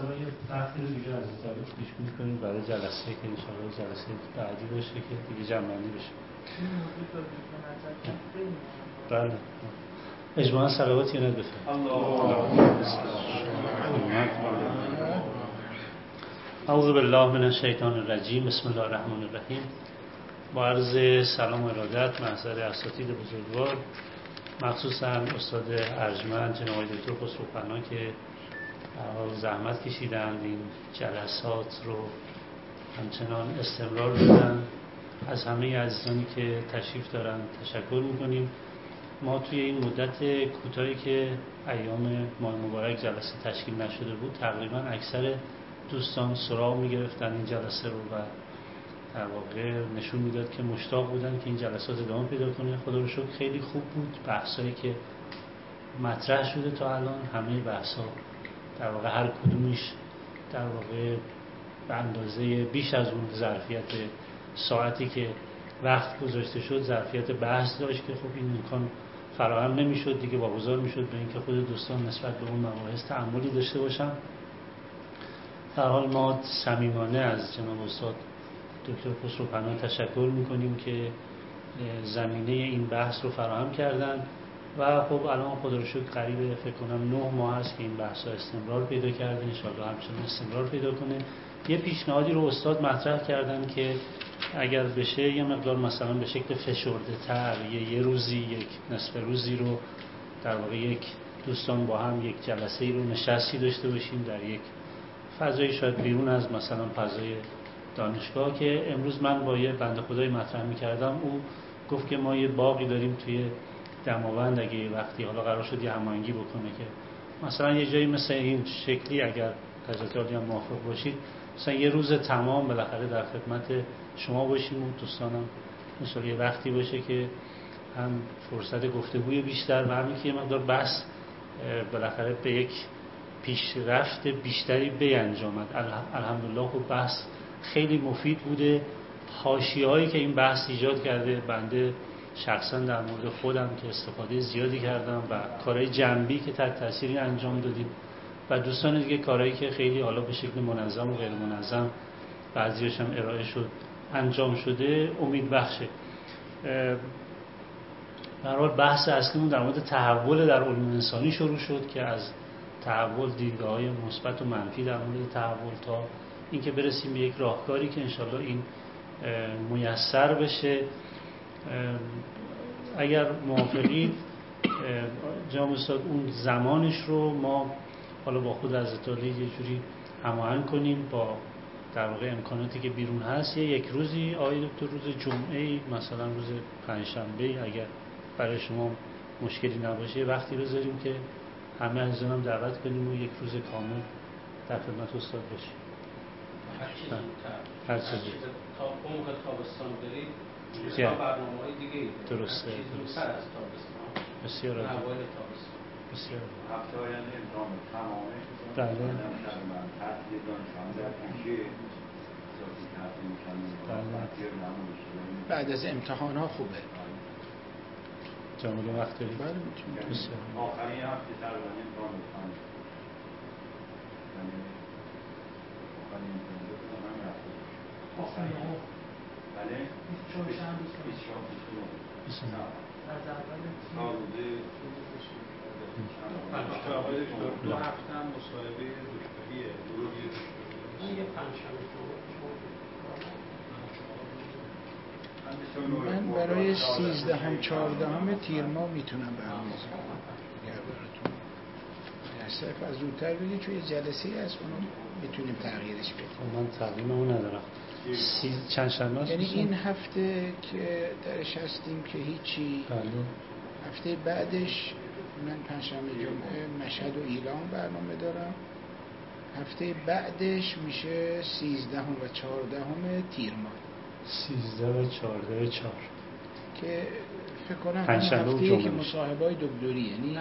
مثلا یه بحثی رو دیگه از طرف پیش بینی کنیم برای جلسه که ان شاءالله جلسه بعدی باشه که دیگه جمع‌بندی بشه. این موضوع رو به نظر من خیلی بله. اجماعاً صلواتی ند بفرمایید. اعوذ بالله من الشیطان الرجیم. بسم الله الرحمن الرحیم. با عرض سلام و ارادت محضر اساتید بزرگوار، مخصوصاً استاد ارجمند جناب آقای دکتر خسروپناه که زحمت کشیدند این جلسات رو همچنان استمرار بدن. از همه عزیزانی که تشریف دارن تشکر میکنیم. ما توی این مدت کوتاهی که ایام ماه مبارک جلسه تشکیل نشده بود تقریبا اکثر دوستان سراغ میگرفتن این جلسه رو و در واقع نشون میداد که مشتاق بودن که این جلسات ادامه پیدا کنه. خدا رو شکر خیلی خوب بود. بحثایی که مطرح شده تا الان، همه بحثا در واقع هر کدومش در واقع به اندازه بیش از اون ظرفیت ساعتی که وقت گذاشته شد ظرفیت بحث داشت که خب این امکان فراهم نمیشد دیگه، واگذار میشد به اینکه خود دوستان نسبت به اون مباحث تأملی داشته باشن. در حال ما صمیمانه از جناب استاد دکتر خسروپناه تشکر میکنیم که زمینه این بحث رو فراهم کردن و خب الان خدا رو شکر قریب فکر کنم 9 ماه هست که این بحث ها استمرار پیدا کرده، ان شاءالله همچنان استمرار پیدا کنه. یه پیشنهادی رو استاد مطرح کردن که اگر بشه یه مقدار مثلا به شکل فشرده تر یه روزی یک نصف روزی رو در واقع یک دوستان با هم یک جلسه ای رو نشستی داشته باشیم در یک فضای شاید بیرون از مثلا فضای دانشگاه. که امروز من با یه بنده خدای مطرح می‌کردم، او گفت که ما یه باغی داریم توی دماوند، اگه یه وقتی حالا قرار شد یه هماهنگی بکنه که مثلا یه جایی مثل این شکلی اگر حضرت عالی هم موافق باشید مثلا یه روز تمام بالاخره در خدمت شما باشیم و دوستانم مثلا یه وقتی باشه که هم فرصت گفتگوی بیشتر و همین که یه مقدار بحث بالاخره به یک پیشرفت بیشتری بینجامد. الحمدلله خب بحث خیلی مفید بوده. حاشیه‌هایی که این بحث ایجاد کرده، بنده شخصا در مورد خودم که استفاده زیادی کردم و کارهای جنبی که تحت تاثیر انجام دادیم و دوستان دیگه کارهایی که خیلی حالا به شکل منظم و غیر منظم بعضیش هم ارائه شد انجام شده امید بخشه. در حال بحث اصلیمون در مورد تحول در علوم انسانی شروع شد که از تحول دیدگاه‌های مثبت و منفی در مورد تحول تا اینکه برسیم به یک راهکاری که انشالله این میسر بشه. اگر موافقید جناب استاد اون زمانش رو ما حالا با خود حضرت عالی یه جوری هماهنگ کنیم با در واقع امکاناتی که بیرون هست. یک روزی آقای دکتر روز جمعه مثلا روز پنجشنبه اگر برای شما مشکلی نباشه وقتی بذاریم که همه عزیزان هم دعوت کنیم و یک روز کامل در خدمت استاد باشیم. هر چیزی تا اون موقع تابستان برید برنامه‌های دیگه درسته بسیار عالی. بسیار هفته آینده امتحان تمامه بله تحصیل دانشجویان در کوچه بعد از امتحان ها خوبه. جامعه وقت دارید؟ بله میتونید. آخرین هفته تقریبا امتحان بکنم. آخرین بله 24 از اول دو هفته هم مصاحبه دکتریه یه پنجشنبه من برای 13 14 تیر ماه میتونم برنامه‌ریزی کنم. اگر براتون صرف از زودتر بگید چون یه جلسه هست اونو میتونیم تغییرش بدیم. من تقویممو ندارم. چند شنبه است؟ یعنی این هفته که درش هستیم که هیچی. بله. هفته بعدش من پنجشنبه جمعه مشهد و ایلام برنامه دارم. هفته بعدش میشه 13 و 14 تیر ماه. 13 و 14 4 که فکر کنم پنجشنبه و هفته‌ای که جمعه مصاحبه‌های دکتریه نیست.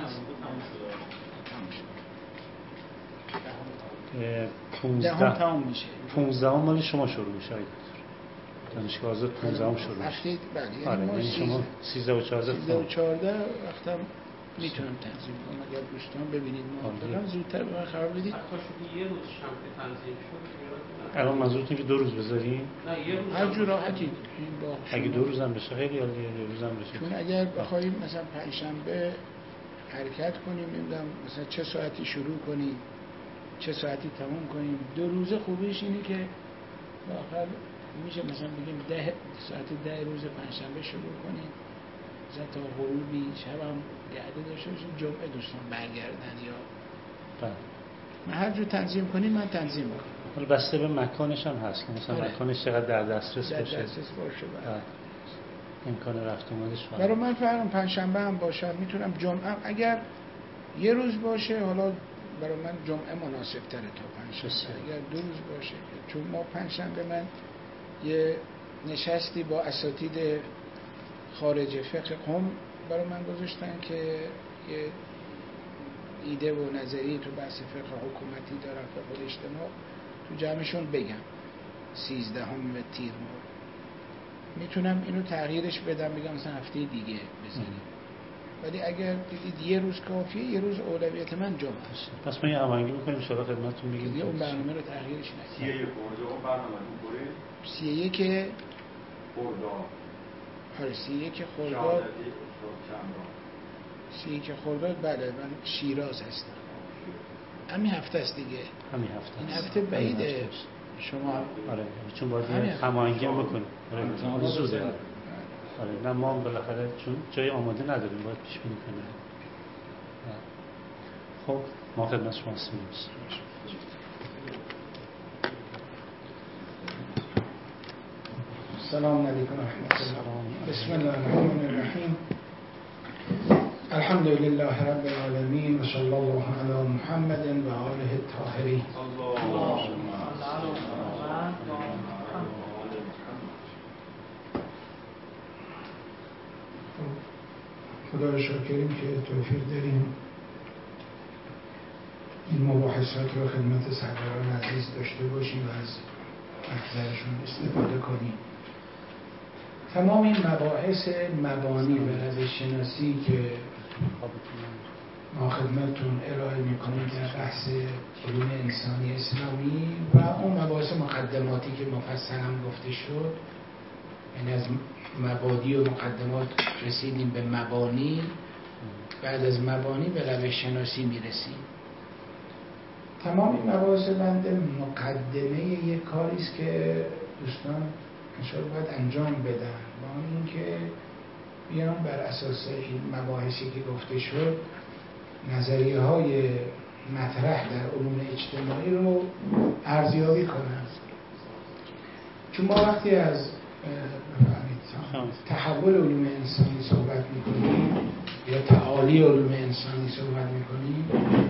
نه تمام میشه. 15 مال شما شروع میشه دانشگاه آزاد 15 شروع میشه. بله یعنی شما 13 و 14 وقتم میتونم تنظیم کنم. اگر دوستان ببینید موافقم زودتر به من خبر بدید. حتی شده یه روز شنبه تنظیم شد. الان منظورتون که 2 روز بذاریم؟ نه یه روز هر جور راحتی با اگه 2 روز هم بشه خیلی عالیه. 2 روز هم بشه. چون اگر بخوایم مثلا پنجشنبه حرکت کنیم، نمیدونم مثلا چه ساعتی شروع کنیم چه ساعتی تموم کنیم، 2 روز خوبیش اینه که آخر میشه مثلا بگیم 10 ساعت 10 روز پنجشنبه شروع کنیم مثلا تا غروبی، شب هم گرده داشته باشیم، جمعه دوستان برگردن یا من هر جور تنظیم کنیم من تنظیم میکنم. حالا بسته به مکانش هم هست که مثلا مکانش چقدر در دسترس باشه. امکان رفت اومدش برای من فرقم پنجشنبه هم باشه، میتونم جمعه هم اگر یه روز باشه، حالا برای من جمعه مناسب تره تا پنجشنبه. اگر 2 روز باشه، چون ما پنجشنبه من یه نشستی با اساتید خارج فقه قم برای من گذاشتن که یه ایده و نظریه تو بحث فقه حکومتی دارن، فقه اجتماع تو جمعشون بگم 13 تیر ماه میتونم اینو تغییرش بدم، بگم مثلا هفته دیگه بزنیم. ولی اگر دیدید یه روز کافیه، یه روز اولویت من جمعه است. پس ما یه هماهنگی می‌کنیم ان شاءالله خدمتتون میگیم اون برنامه رو تغییرش ندید. 31 خرداد اون برنامه‌تون پره 31 خرداد. آره 31 خرداد. 31 خرداد بله، من شیراز هستم. همین هفته است دیگه. همین هفته. این هفته بعیده شما. آره چون باید هماهنگی هم بکنیم. آره زوده. آره نه ما بالاخره چون جای آماده نداریم باید پیش بینی کنیم. خب ما خدمت شما هستیم. السلام علیکم و رحمت الله. بسم الله الرحمن الرحیم. الحمد لله رب العالمین و صلی الله علی محمد و آله الطاهرین. خدا رو شاکریم که توفیق داریم این مباحثات رو خدمت سروران عزیز داشته باشیم و از محضرشون استفاده کنیم. تمام این مباحث مبانی و روش شناسی که ما خدمتتون ارائه میکنیم در بحث علوم انسانی اسلامی و اون مباحث مقدماتی که مفصل هم گفته شد، یعنی از مبادی و مقدمات رسیدیم به مبانی، بعد از مبانی به روش شناسی میرسیم. تمام این مباحث بنده مقدمه یک کاری است که دوستان انشاءالله باید انجام بدن، با اینکه بیان بر اساس این مباحثی که گفته شد نظریه های مطرح در علوم اجتماعی رو ارزیابی کنن. چون ما وقتی از تحول علوم انسانی صحبت میکنیم یا تعالی علوم انسانی صحبت میکنیم،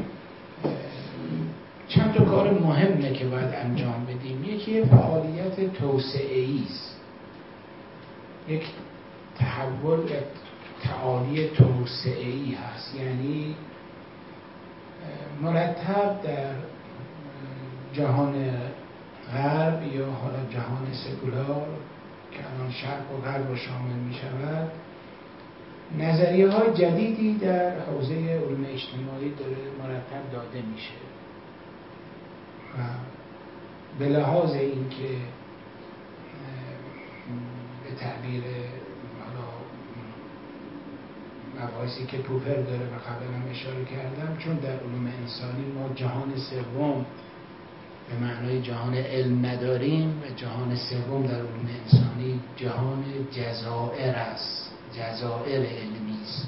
چند تا کار مهمه که باید انجام بدیم. یکی فعالیت توسعه‌ای است، یک تحول تعالی توسعه‌ای هست، یعنی مرتب در جهان غرب یا حالا جهان سکولار که الان شرق و غرب رو شامل می شود، نظریه های جدیدی در حوزه علوم اجتماعی داره مرتب داده میشه و به لحاظ اینکه به تعبیر مباحثی که پوپر داره و قبلا هم اشاره کردم، چون در علوم انسانی ما جهان سوم به معنای جهان علم نداریم و جهان سوم در علوم انسانی جهان جزائر است، جزائر علمی است.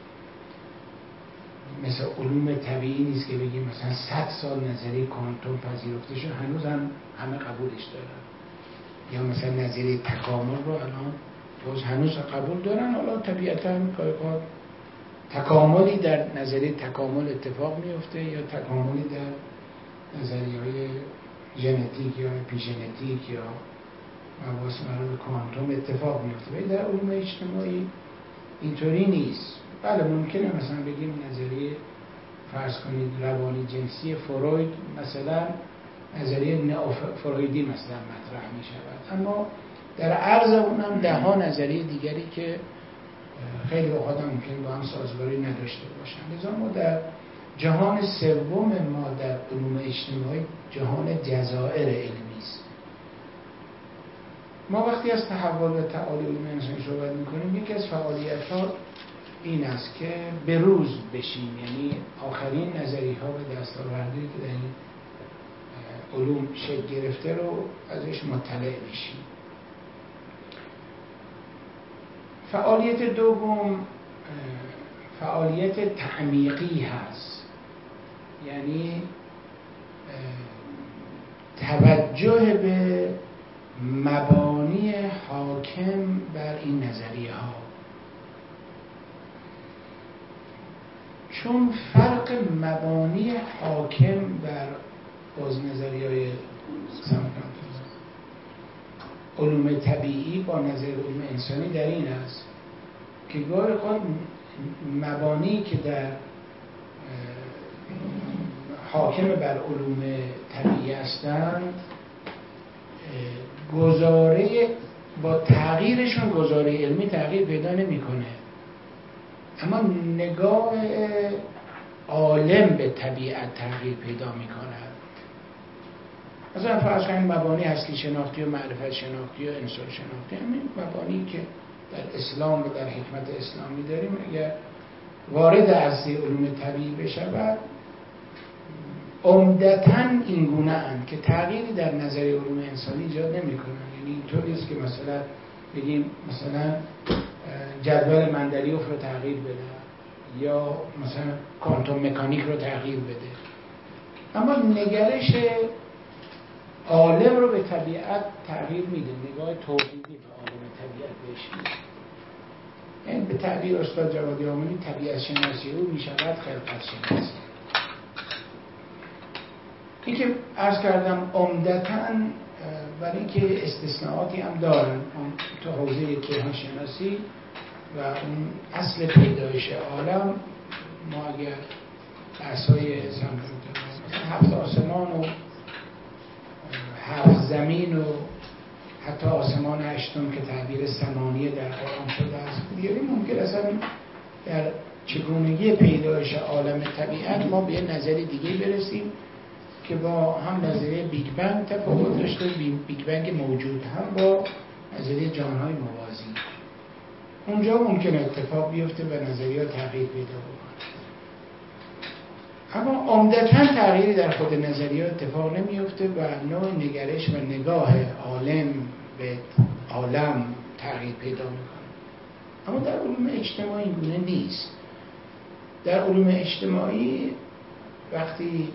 مثل علوم طبیعی نیست که بگیم مثلا 100 سال نظریه کوانتوم پذیرفته شده هنوز هم همه قبولش دارن، یا مثلا نظریه تکامل رو الان باز هنوز قبول دارن. حالا طبیعتا کار تکاملی در نظریه تکامل اتفاق میفته یا تکاملی در نظریه‌های ژنتیک یا اپیژنتیک یا مباحث مربوط به کوانتوم اتفاق میفته، ولی در علوم اجتماعی اینطوری نیست. بله ممکنه مثلا بگیم نظریه فرض کنید روانی جنسی فروید مثلا نظریه نئوفرویدی مثلا مطرح می شود، اما در عرض اونم ده ها نظریه دیگری که خیلی اوقات هم ممکن با هم سازگاری نداشته باشن. لذا ما در جهان سوم ما در علوم اجتماعی جهان جزائر علمی است. ما وقتی از تحول و تعالی علوم انسانی صحبت میکنیم، یکی از فعالیت‌ها این است که به روز بشیم، یعنی آخرین نظریه‌ها و دستاوردهایی که در این علوم شکل گرفته رو ازش مطلع بشیم. فعالیت دوم فعالیت تعمیقی هست، یعنی توجه به مبانی حاکم بر این نظریه ها، چون فرق مبانی حاکم بر باز نظریه های علوم طبیعی با نظر علوم انسانی در این است که گاهی اوقات مبانی که در حاکم بر علوم طبیعی هستند گزاره با تغییرشون گزاره علمی تغییر پیدا نمیکنه، اما نگاه عالم به طبیعت تغییر پیدا میکنه. مثلا فرض کنید مبانی هستی شناختی و معرفت شناختی و انسان شناختی، همین مبانی که در اسلام و در حکمت اسلامی داریم، اگر وارد عرصه علوم طبیعی بشود عمدتاً این گونه اند که تغییری در نظریه علوم انسانی ایجاد نمی‌کنند. یعنی اینطوری است که مثلا بگیم مثلا جدول مندلیف رو تغییر بده یا مثلا کوانتوم مکانیک رو تغییر بده، اما نگرش عالم رو به طبیعت تغییر میده، نگاه توحیدی به عالم طبیعت بهش میده. یعنی به تعبیر استاد جوادی آملی طبیعت شناسی او میشود خلقت شناسی. این که عرض کردم عمدتاً، برای اینکه استثناءاتی هم دارن تو حوزه کیهان شناسی و اون اصل پیدایش عالم، ما اگر بحث‌های هفت آسمان و هفت زمین و حتی آسمان هشتم که تعبیر ثمانیه در قرآن شده است بیاریم، ممکن اصلا در چگونگی پیدایش عالم طبیعت ما به یه نظری دیگه برسیم که با هم نظریه بیگ بنگ تفاوت داشته، بیگ بنگ موجود هم با نظریه جهان‌های موازی. اونجا ممکن اتفاق بیفته و نظریات تغییر پیدا بکنه، اما عمدتاً تغییری در خود نظریات اتفاق نمیفته و نوع نگرش و نگاه عالم به عالم تغییر پیدا میکنه. اما در علوم اجتماعی اینگونه نیست. در علوم اجتماعی وقتی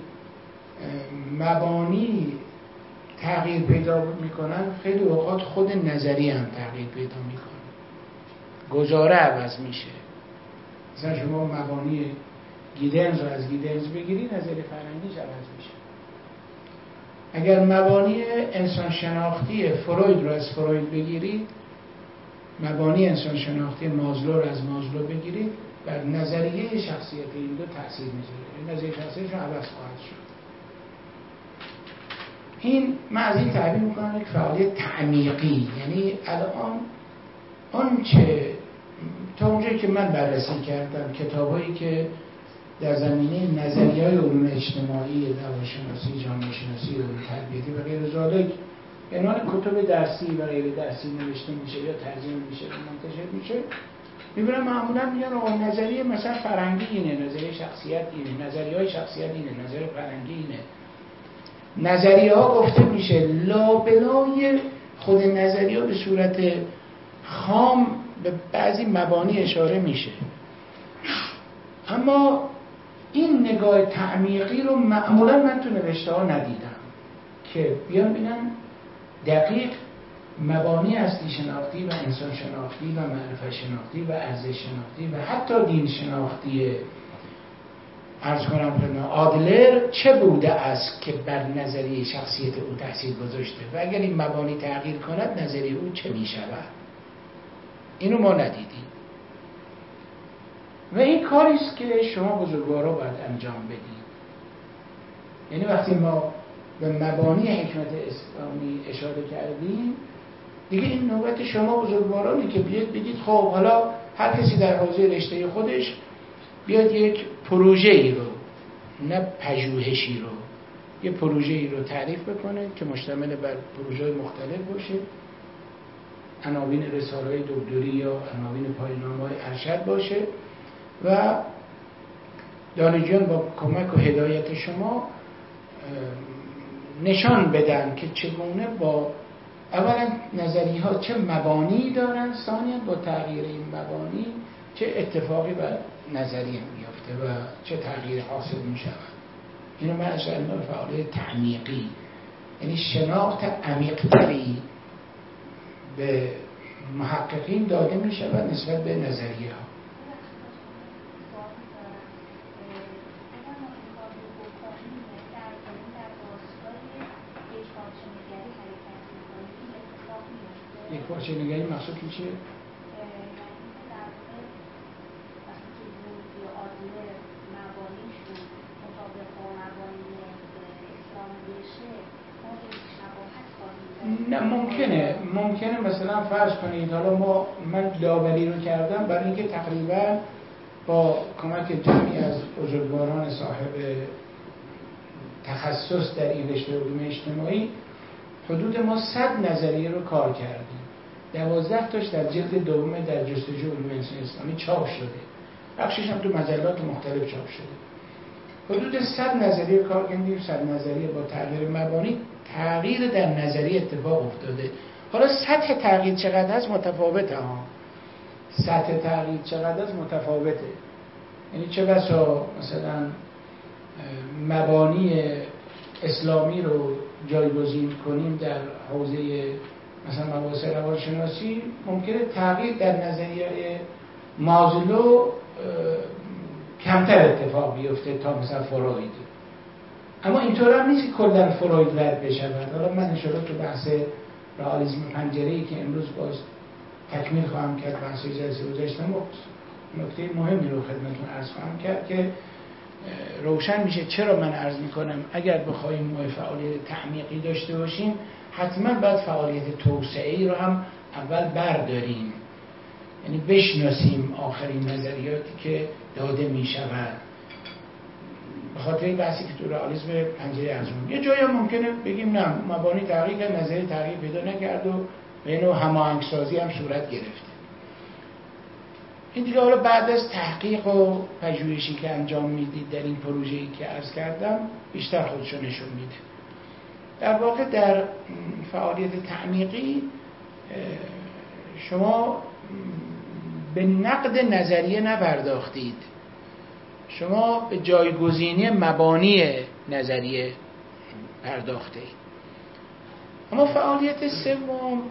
مبانی تغییر پیدا میکنن، خیلی اوقات خود نظریه هم تغییر پیدا میکنه، گزاره عوض میشه. مثلا شما مبانی گیدنز رو از گیدنز بگیری، نظریه فرهنگیش عوض میشه. اگر مبانی انسان شناختی فروید رو از فروید بگیرید، مبانی انسان شناختی مازلو رو از مازلو بگیرید، بر نظریه شخصیت این دو تأثیر میذاره، نظریه شخصیتش رو عوض خواهد شد. این من از این تعبیر میکنم یک فعالیت تعمیقی، یعنی الان آنچه تا اونجایی که من بررسی کردم کتابایی که در زمینه نظریه‌های علوم اجتماعی، روانشناسی، جامعه شناسی، علوم تربیتی و غیر ذالک به عنوان کتب درسی و غیر درسی نوشته میشه یا ترجمه میشه و منتشر میشه، میبینم معمولا میگن آقا نظریه مثلا فرهنگی اینه، نظریه شخصیت اینه، نظریه‌های شخصیت اینه، نظریه فرهنگی اینه. نظریه ها گفته میشه لابلای خود نظریه ها به صورت خام به بعضی مبانی اشاره میشه، اما این نگاه تعمیقی رو معمولا من تو نوشته ها ندیدم که بیان بینن دقیق مبانی هستی شناختی و انسان شناختی و معرفت شناختی و ارزش شناختی و حتی دین شناختی عرض کنم آدلر چه بوده است که بر نظریه شخصیت او تاثیر گذاشته و اگر این مبانی تغییر کند نظریه او چه می شود. اینو ما ندیدیم و این کاریست که شما بزرگوارا باید انجام بدید. یعنی وقتی ما به مبانی حکمت اسلامی اشاره کردیم، دیگه این نوبت شما بزرگوارانی که بیاد بگید خب حالا هر کسی در حوزه رشته خودش بیاد یک پروژه‌ای رو، نه پژوهشی رو، یه پروژه‌ای رو تعریف بکنه که مشتمل بر پروژه‌های مختلف باشه، عناوین رساله‌های دکتری یا عناوین پایان‌نامه‌های ارشد باشه و دانشجویان با کمک و هدایت شما نشان بدن که چگونه با اولا نظریه ها چه مبانی دارن، ثانیاً با تغییر این مبانی چه اتفاقی بر نظریه میفته و چه تغییر حاصل میشود. اینو من از علم فعالیت تعمیقی، یعنی شناخت عمیق‌تری به محققین داده میشود نسبت به نظریه ها. یک پارچه نگری مقصود که چیه؟ نه ممکنه مثلا فرض کنید حالا من داوری رو کردم برای اینکه تقریبا با کمک جمعی از بزرگواران صاحب تخصص در این رشته علوم اجتماعی حدود ما 100 نظریه رو کار کردیم. 12 تاش در جلد دوم در جستجو علوم انسان اسلامی چاپ شده، بخشش هم تو مجلات مختلف چاپ شده. حدود 100 نظریه کار کردیم، 100 نظریه با تغییر مبانی تغییر در نظریه اتفاق افتاده. حالا سطح تغییر چقدر هست متفاوته ها، سطح تغییر چقدر هست متفاوته. یعنی چه بسا مثلا مبانی اسلامی رو جایگزین کنیم در حوزه مثلا مباحث روانشناسی، ممکنه تغییر در نظریه مازلو کمتر اتفاق بیفته تا مثلا فروید. اما اینطور هم نیست که کلا فروید رد بشود. حالا من انشاءالله تو بحث رئالیسم پنجره‌ای که امروز باز تکمیل خواهم کرد، بحث جلسه گذشته نکته مهمی رو خدمتتون عرض خواهم کرد که روشن میشه چرا من عرض میکنم اگر بخوایم ما فعالیت تعمیقی داشته باشیم حتما باید فعالیت توسعه‌ای رو هم اول برداریم، یعنی بشناسیم آخرین نظریاتی که داده میشود. به خاطر این بحثی که تو رئالیسم پنجره ارزون یه جایی هم ممکنه بگیم نه مبانی تغییر کرد، نظریه تغییر پیدا نکرد و به نوع هماهنگسازی هم صورت گرفته. این دیگه حالا بعد از تحقیق و پژوهشی که انجام میدید در این پروژه‌ای که عرض کردم بیشتر خودشو نشون میده. در واقع در فعالیت تعمیقی شما به نقد نظریه نپرداختید، شما به جایگزینی مبانی نظریه پرداختید. اما فعالیت سوم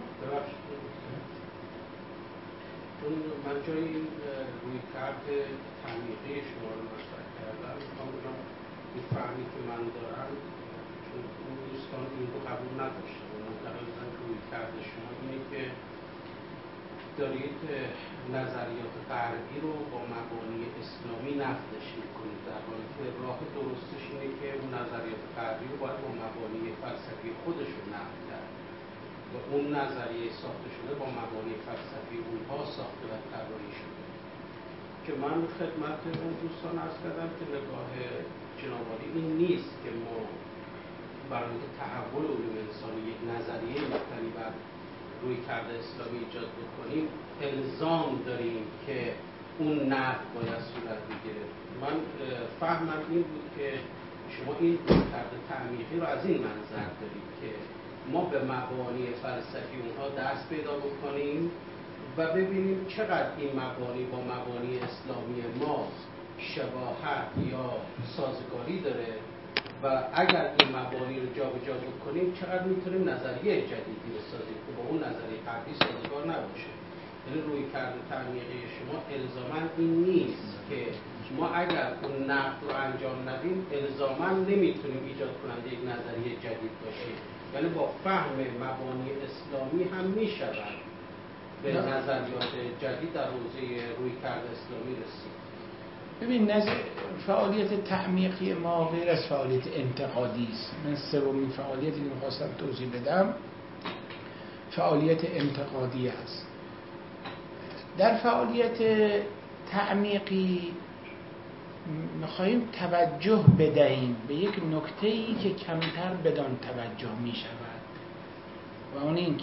من جایی روی کرد تعمیقی شما رو مطرح کردم، میخوام بگم این فهمی که من دارم چون اون دوستان این رو قبول نداشتن و منتقل بودن که روی کرد شما اینه که دارید نظریات غربی رو با مبانی اسلامی نقدش میکنید، در حالی که راه درستش اینه که اون نظریات غربی رو باید با مبانی فلسفی خودشون نقد کرد و اون نظریه ساخته شده با مبانی فلسفی اونها ساخته و طراحی شده. که من خدمت اون دوستان عرض کردم که نگاه جناب عالی این نیست که ما برای تحول علوم انسانی یک نظریه مبتنی بر روی کرده اسلامی ایجاد بکنیم الزام داریم که اون نقد باید صورت بگیره. من فهمم این بود که شما این روی کرده تعمیقی رو از این منظر دارید که ما به مبانی فلسفی اونها دست پیدا بکنیم و ببینیم چقدر این مبانی با مبانی اسلامی ما شباهت یا سازگاری داره و اگر این مبانی رو جابجا بکنیم چقدر میتونیم نظریه جدیدی بسازیم که با اون نظریه قبلی سازگار نباشه. یعنی روی کرده تعمیقی شما الزاماً این نیست که ما اگر اون نقد رو انجام ندیم الزاماً نمیتونیم ایجاد کننده یک نظریه جدید باشیم. یعنی با فهم مبانی اسلامی هم میشود به نظریات جدید در حوزه روی کرده اسلامی رسید. ببین فعالیت تعمیقی ما غیر از فعالیت انتقادی است. من سومین فعالیتی که می‌خواستم توضیح بدم فعالیت انتقادی است. در فعالیت تعمیقی میخواییم توجه بدهیم به یک نکته‌ای که کمتر بدان توجه میشود و اون این که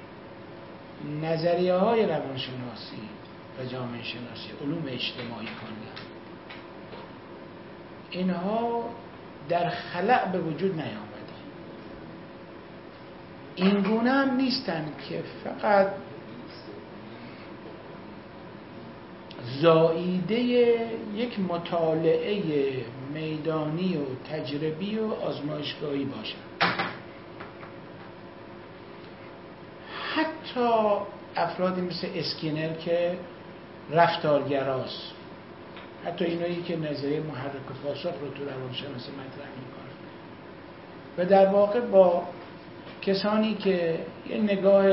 نظریه های روانشناسی و جامعه شناسی، علوم اجتماعی کلا، اینها در خلأ به وجود نیامده. این گونه هم نیستن که فقط زائیده یک مطالعه میدانی و تجربی و آزمایشگاهی باشند. حتی افرادی مثل اسکینر که رفتارگراست، حتی اینایی که نظریه محرک و پاسخ رو تو روانشناسی مطرح میکنن و در واقع با کسانی که یه نگاه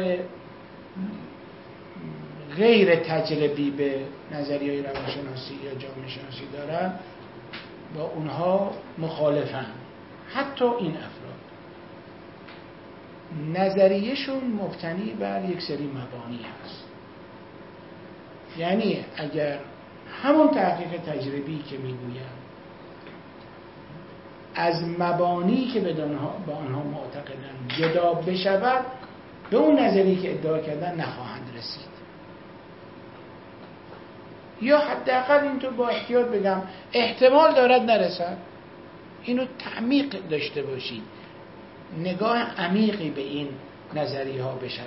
غیر تجربی به نظریه روانشناسی یا جامعه شناسی دارن با اونها مخالفن. حتی این افراد نظریهشون مبتنی بر یک سری مبانی هست. یعنی اگر همون تحقیق تجربی که میگویم از مبانی که به آنها معتقدن جدا بشود، به اون نظری که ادعا کردن نخواهند رسید. یا حداقل اینطور با احتیاط بگم احتمال دارد نرسد. اینو تعمیق داشته باشید، نگاه عمیقی به این نظریه ها بشود.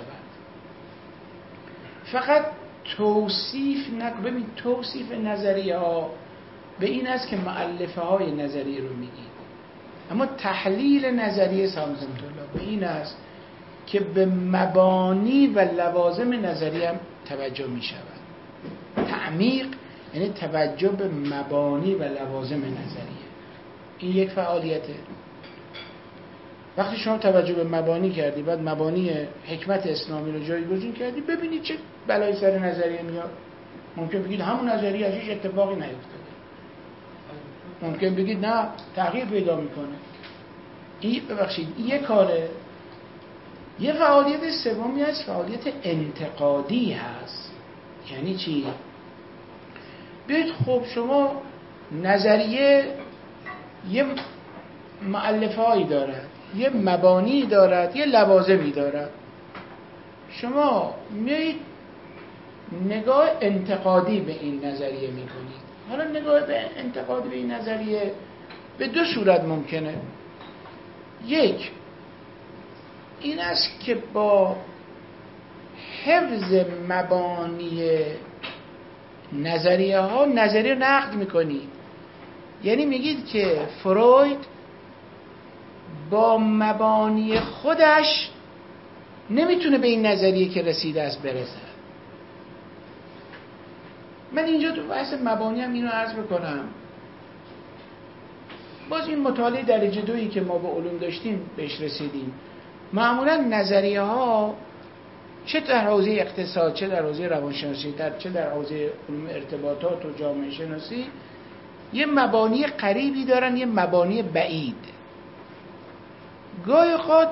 فقط توصیف ببین توصیف نظریه ها به این است که مؤلفه های نظریه رو میگید، اما تحلیل نظریه سامزمت الله به این است که به مبانی و لوازم نظریه هم توجه می شود. تعمیق یعنی توجه به مبانی و لوازم نظریه. این یک فعالیته. وقتی شما توجه به مبانی کردی، بعد مبانی حکمت اسلامی رو جایگزین کردی، ببینید چه بلایی سر نظریه میاد. ممکن بگید همون نظریه ازش اتفاقی نیفتاده، ممکن بگید نه تغییر پیدا میکنه. این ببخشید این یه کاره. یه فعالیت سومی از فعالیت انتقادی هست. یعنی چی؟ بیایید خب شما نظریه یه مؤلفه هایی دارد، یه مبانی دارد، یه لوازمی دارد. شما میایید نگاه انتقادی به این نظریه میکنید. حالا نگاه انتقادی به این نظریه به دو صورت ممکنه. یک این است که با حفظ مبانی نظریه ها نظریه نقد میکنید. یعنی میگید که فروید با مبانی خودش نمیتونه به این نظریه که رسیده است برسه. من اینجا تو بحث مبانی هم اینو عرض بکنم. باز این مطالعه درجه دویی که ما به علوم داشتیم بهش رسیدیم. معمولا نظریه ها چه در حوزه اقتصاد، چه در حوزه روانشناسی، چه در حوزه علوم ارتباطات و جامعه شناسی یه مبانی قریبی دارن، یه مبانی بعید. گاهی اوقات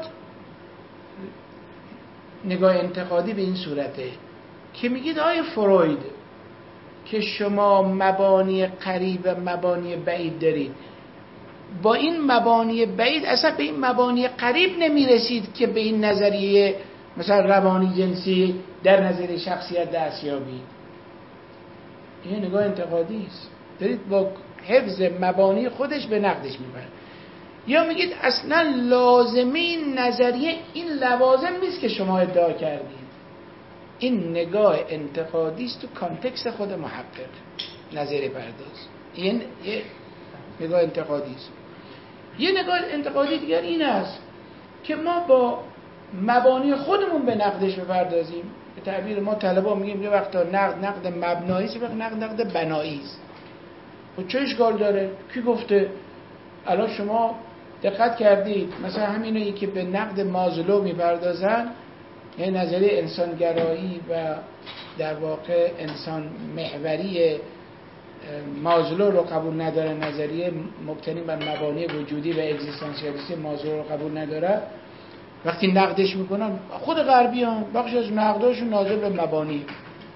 نگاه انتقادی به این صورته که میگید آیه فروید که شما مبانی قریب و مبانی بعید دارید، با این مبانی بعید اصلا به این مبانی قریب نمیرسید که به این نظریه مثلا روانی جنسی در نظر شخصیت دست یابید. این نگاه انتقادی است. دارید با حفظ مبانی خودش به نقدش میبرید. یا میگید اصلا لازمه این نظریه این لوازم نیست که شما ادعا کردید. این نگاه انتقادی است تو کانتکست خود محقق نظریه پرداز. این یه نگاه انتقادی است. یه نگاه انتقادی دیگر این است که ما با مبانی خودمون به نقدش بپردازیم. به تعبیر ما طلبا میگیم یه وقتا نقد مبنایی است، یه وقت نقد بنایی است. خب چه اشکال داره؟ کی گفته؟ الان شما دقت کردید مثلا همینایی که به نقد مازلو میپردازن، یعنی نظریه انسانگرایی و در واقع انسان محوری مازلو رو قبول نداره، نظریه مبتنی بر مبانی وجودی و اگزیستانسیالیستی مازلو رو قبول نداره، وقتی نقدش میکنن خود غربیان بخشی از نقداشون ناظر به مبانی.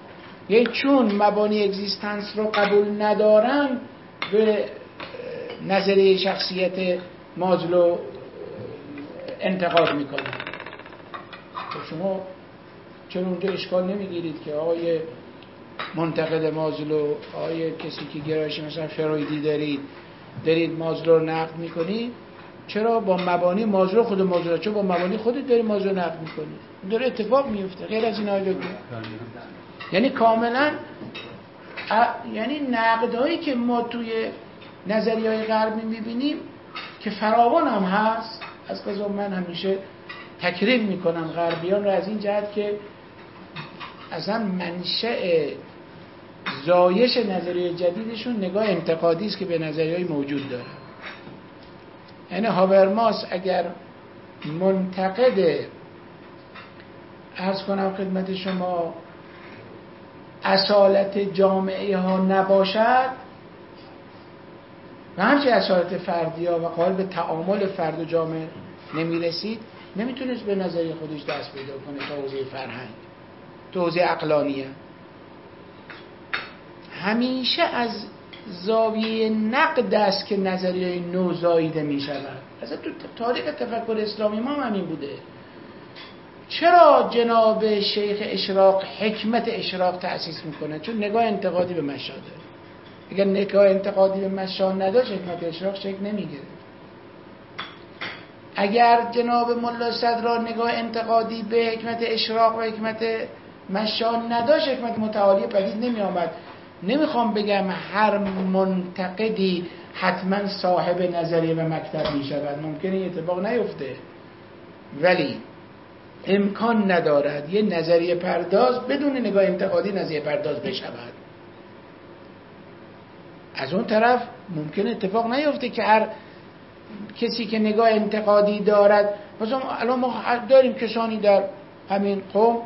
یعنی چون مبانی اگزیستنس رو قبول ندارن به نظریه شخصیت مازلو انتقاد میکنن. شما چرا اونجا اشکال نمیگیرید که آقای منتقد مازلو، آقای کسی که گرایش مثلا فرویدی دارید مازلو رو نقد میکنید، چرا با مبانی مازلو خود مازلو، چرا با مبانی خودت داری مازلو نقد میکنید؟ داره اتفاق میفته غیر از این آیه. یعنی کاملا یعنی نقدهایی که ما توی نظریه‌های غربی میبینیم که فراوان هم هست، از قضا من همیشه تکریم میکنم غربیان رو از این جهت که اصلا منشأ زایش نظریه جدیدشون نگاه انتقادی است که به نظریه‌های موجود داره. یعنی هابرماس اگر منتقد عرض کنم خدمت شما اصالت جامعه ها نباشد و همچنین اصالت فردی ها و قائل به تعامل فرد و جامعه نمیرسید، نمیتونست به نظریه خودش دست پیدا کنه تا حوزه فرهنگ، تا حوزه عقلانیه. همیشه از زاویه نقد است که نظریه نو زاییده می شود. اصلا تو تاریخ تفکر اسلامی ما همین بوده. چرا جناب شیخ اشراق حکمت اشراق تأسیس میکنه؟ چون نگاه انتقادی به مشا داره. اگر نگاه انتقادی به مشا نداشت حکمت اشراق شکل نمیگیره. اگر جناب ملا صدرا نگاه انتقادی به حکمت اشراق و حکمت مشا نداشت حکمت متعالی پدید نمی آمد. نمیخوام بگم هر منتقدی حتما صاحب نظریه و مکتب می شود، ممکنه این اتفاق نیفته، ولی امکان ندارد یه نظریه پرداز بدون نگاه انتقادی نظریه پرداز بشود. از اون طرف ممکنه اتفاق نیفته که هر کسی که نگاه انتقادی دارد، مثلا الان ما داریم کسانی در همین قوم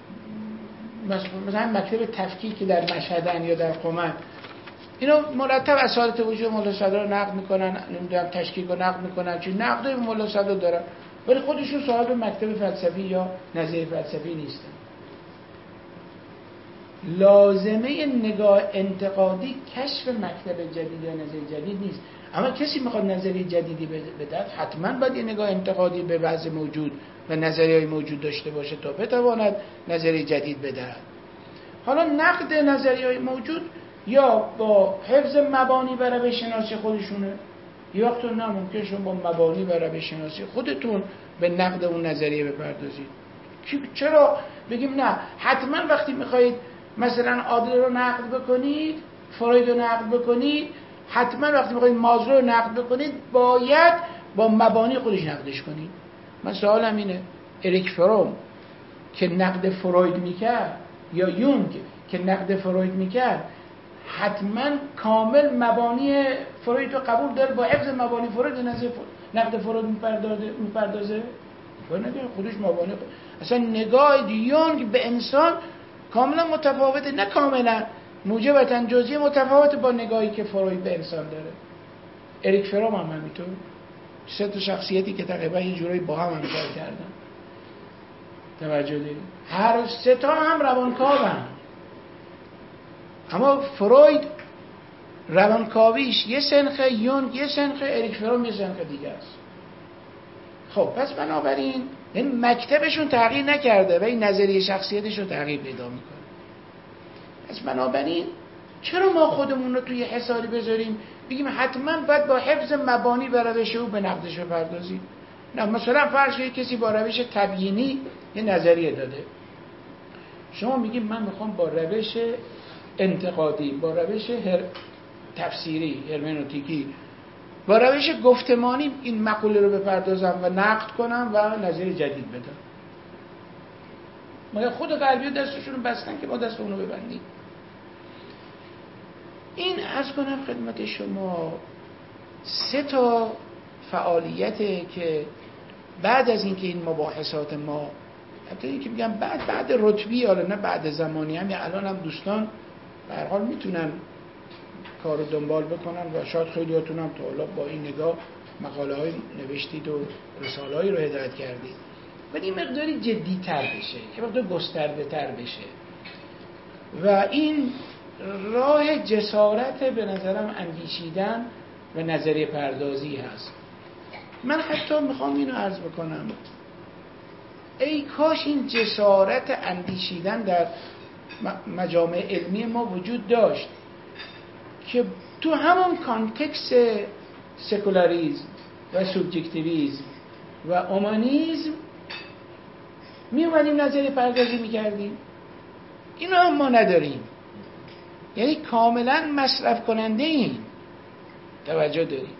مثلا مکتب تفکیک در مشهدن یا در قم، اینا مرتب اصالت وجود مولا صدرا رو نقد میکنن، نمیدونم تشکیک رو نقد میکنن، چون نقدای مولا صدرا دارن، ولی خودشون صاحب مکتب فلسفی یا نظریه فلسفی نیستن. لازمه نگاه انتقادی کشف مکتب جدید یا نظریه جدید نیست، اما کسی میخواد نظریه جدیدی بدهد حتما باید یه نگاه انتقادی به وضع موجود و نظریه‌های موجود داشته باشه تا بتواند نظریه جدید بدهد. حالا نقد نظریه‌های موجود یا با حفظ مبانی و روش شناسی خودشونه، یا وقتا نه ممکنه شما با مبانی و روش شناسی خودتون به نقد اون نظریه بپردازید. چرا بگیم نه حتما وقتی میخواهید مثلا آدلر رو نقد بکنید، فروید رو نقد بکنید، حتما وقتی میخواهید مازلو رو نقد بکنید باید با مبانی خودش نقدش کنید؟ من سوالم اینه، اریک فروم که نقد فروید میکرد یا یونگ که نقد فروید میکرد حتما کامل مبانی فروید رو قبول داره با حفظ مبانی فروید نقد فروید میپردازه؟ باید نگه خودش مبانی اصلا نگاه یونگ به انسان کاملا متفاوته، نه کاملا موجبتاً جزئی متفاوته با نگاهی که فروید به انسان داره. اریک فروم هم همینطور، سه تا شخصیتی که تقریبا یه جورایی با هم کار کردن، توجه دارید؟ هر سه تا هم روانکاون، اما فروید روانکاویش یه سنخه، یونگ یه سنخه، اریک فروم یه سنخه دیگه است. خب پس بنابراین این مکتبشون تغییر نکرده و این نظریه شخصیتشون تغییر پیدا میکنه. پس بنابراین چرا ما خودمون رو توی حصاری بذاریم بگیم حتما باید با حفظ مبانی و روش او به نقدش بپردازیم؟ نه، مثلا فرض کنید کسی با روش تبیینی یه نظریه داده، شما میگیم من میخوام با روش انتقادی، با روش تفسیری هرمنوتیکی، با روش گفتمانی این مقوله رو بپردازم و نقد کنم و نظریه جدید بدم. مگر خود غربی‌ها دستشون رو بستن که ما دستمون رو ببندیم؟ این عرض کنم خدمت شما سه تا فعالیته که بعد از اینکه این مباحثات ما حتی اینکه میگم بعد رتبی، حالا نه بعد زمانی، هم الان هم دوستان به هر حال میتونن کار رو دنبال بکنن و شاید خیلیاتون هم تا حالا با این نگاه مقاله های نوشتید و رساله هایی رو هدایت کردید، ولی این مقداری جدی تر بشه، یه مقدار گسترده تر بشه. و این راه جسارت به نظرم اندیشیدن و نظریه پردازی هست. من حتی میخوام اینو عرض بکنم، ای کاش این جسارت اندیشیدن در مجامع علمی ما وجود داشت که تو همون کانتکست سکولاریزم و سوبژکتیویسم و اومانیسم می اومدیم نظریه پردازی میکردیم. اینو هم ما نداریم، یعنی کاملا مصرف کننده این توجه داریم.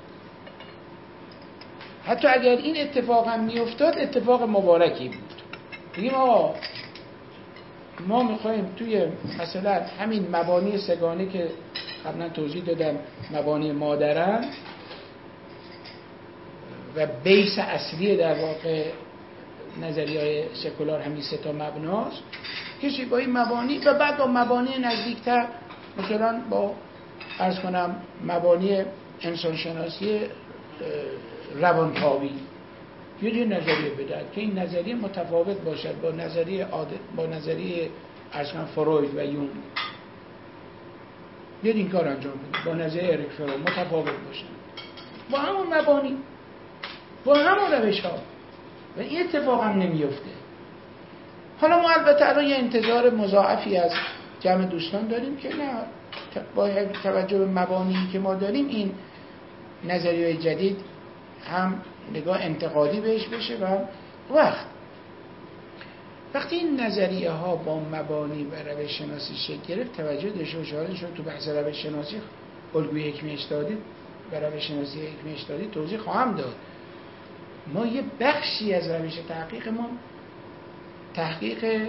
حتی اگر این اتفاق هم میافتاد اتفاق مبارکی بود. بگیم آقا ما میخوایم توی مثلا همین مبانی سگانه که قبلا توضیح دادم مبانی مادرن و بیس اصلی در واقع نظریه‌های سکولار همین سه تا مبناست، کسی با این مبانی و بعد با مبانی نزدیکتر مثلا با عرض کنم مبانی انسانشناسی روانکاوی یه نظریه بدهد که این نظریه متفاوت باشد با نظریه عرض کنم فروید و یونگ. بیاد این کار انجام بده با نظریه اریک فرو متفاوت باشن با همون مبانی با همون روش ها و این اتفاق هم نمیفته. حالا ما البته الان یه انتظار مضاعفی از جمع دوستان داریم که نه با توجه به مبانی که ما داریم این نظریه جدید هم نگاه انتقادی بهش بشه و وقتی این نظریه ها با مبانی و روش شناسی شکل گرفت توجه داشته باشه. شد تو بحث روش شناسی الگوی حکمی اجتهادی و روش شناسی حکمی اجتهادی توضیح خواهم داد. ما یه بخشی از روش تحقیق ما تحقیق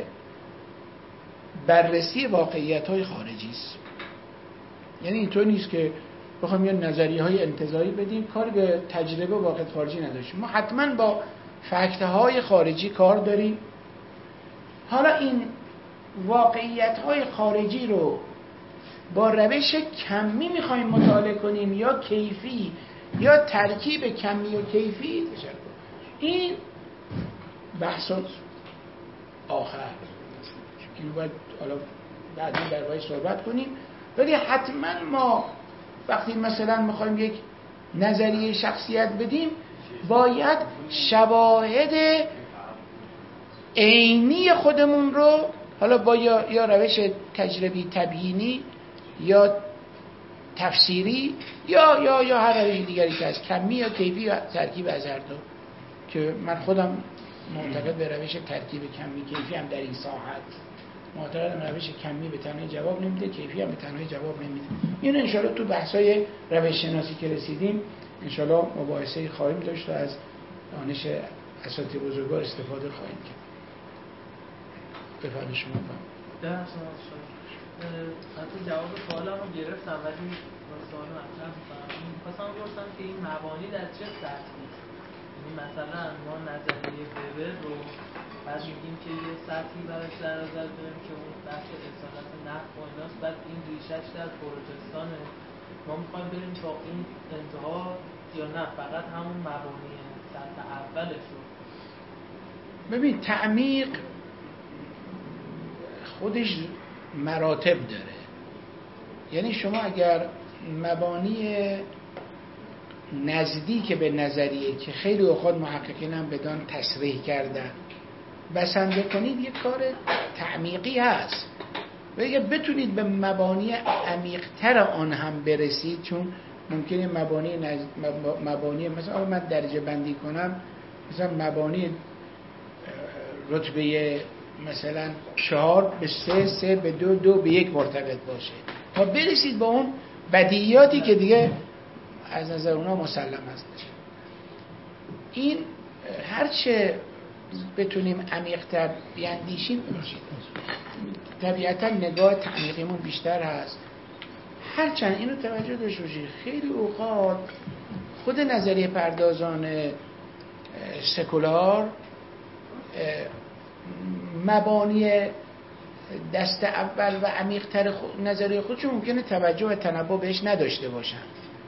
بررسی واقعیت های خارجی است. یعنی اینطور نیست که بخوایم یه نظریه های انتزاعی بدیم کاری به تجربه واقعیت خارجی نداشتیم. ما حتما با فکت های خارجی کار داریم. حالا این واقعیت های خارجی رو با روش کمی میخوایم مطالعه کنیم یا کیفی یا ترکیب کمی و کیفی، این بحثات آخر این باید حالا بعدی درباره‌اش صحبت کنیم. ولی حتما ما وقتی مثلا میخوایم یک نظریه شخصیت بدیم باید شواهد عینی خودمون رو حالا با یا روش تجربی تبیینی یا تفسیری یا هر روش دیگری که از کمی یا کیفی یا ترکیب از هر دو، که من خودم معتقد به روش ترکیب کمی کیفی هم در این ساحت معتقدم روش کمی به تنهایی جواب نمیده، کیفی هم به تنهایی جواب نمیده. این انشالله تو بحثای روش شناسی که رسیدیم انشالله مباحثه خواهیم داشت و از دانش اساتید بزرگوار استفاده خواهیم کرد. بفرمایید شما. حتی جواب سوالم رو گرفتم ولی سوال مطرح می‌کنم. می‌خواستم بپرسم که این مبانی در چه سطحی؟ یعنی مثلا ما نظریه وبر رو بعد میگیم که یه سطحی براش در نظر داریم که اون بحث اصالت نفع و ایناست، بعد این ریشه‌اش در پروتستانه، ما می‌خوایم بریم تا این انتها یا نه فقط همون مبانی سطح اولش رو؟ ببین تعمیق خودش مراتب داره. یعنی شما اگر مبانی نزدیک به نظریه که خیلی اوقات محققین هم بدان تصریح کردن بسنده کنید یک کار تعمیقی هست و اگر بتونید به مبانی عمیق‌تر آن هم برسید، چون ممکنه مبانی مثلا من درجه بندی کنم مثلا مبانی رتبه مثلا 4 به 3 به 2 به 1 مرتبط باشه تا برسید با اون بدیهیاتی که دیگه از نظر اونا مسلم هست. این هرچه بتونیم عمیق‌تر بیاندیشیم طبیعتا نگاه تعمیقیمون بیشتر هست. هرچند اینو توجه داشته باشید خیلی اوقات خود نظریه پردازان سکولار مبانی دست اول و عمیق‌تر نظریه خودشون ممکنه توجه و تنبه بهش نداشته باشن.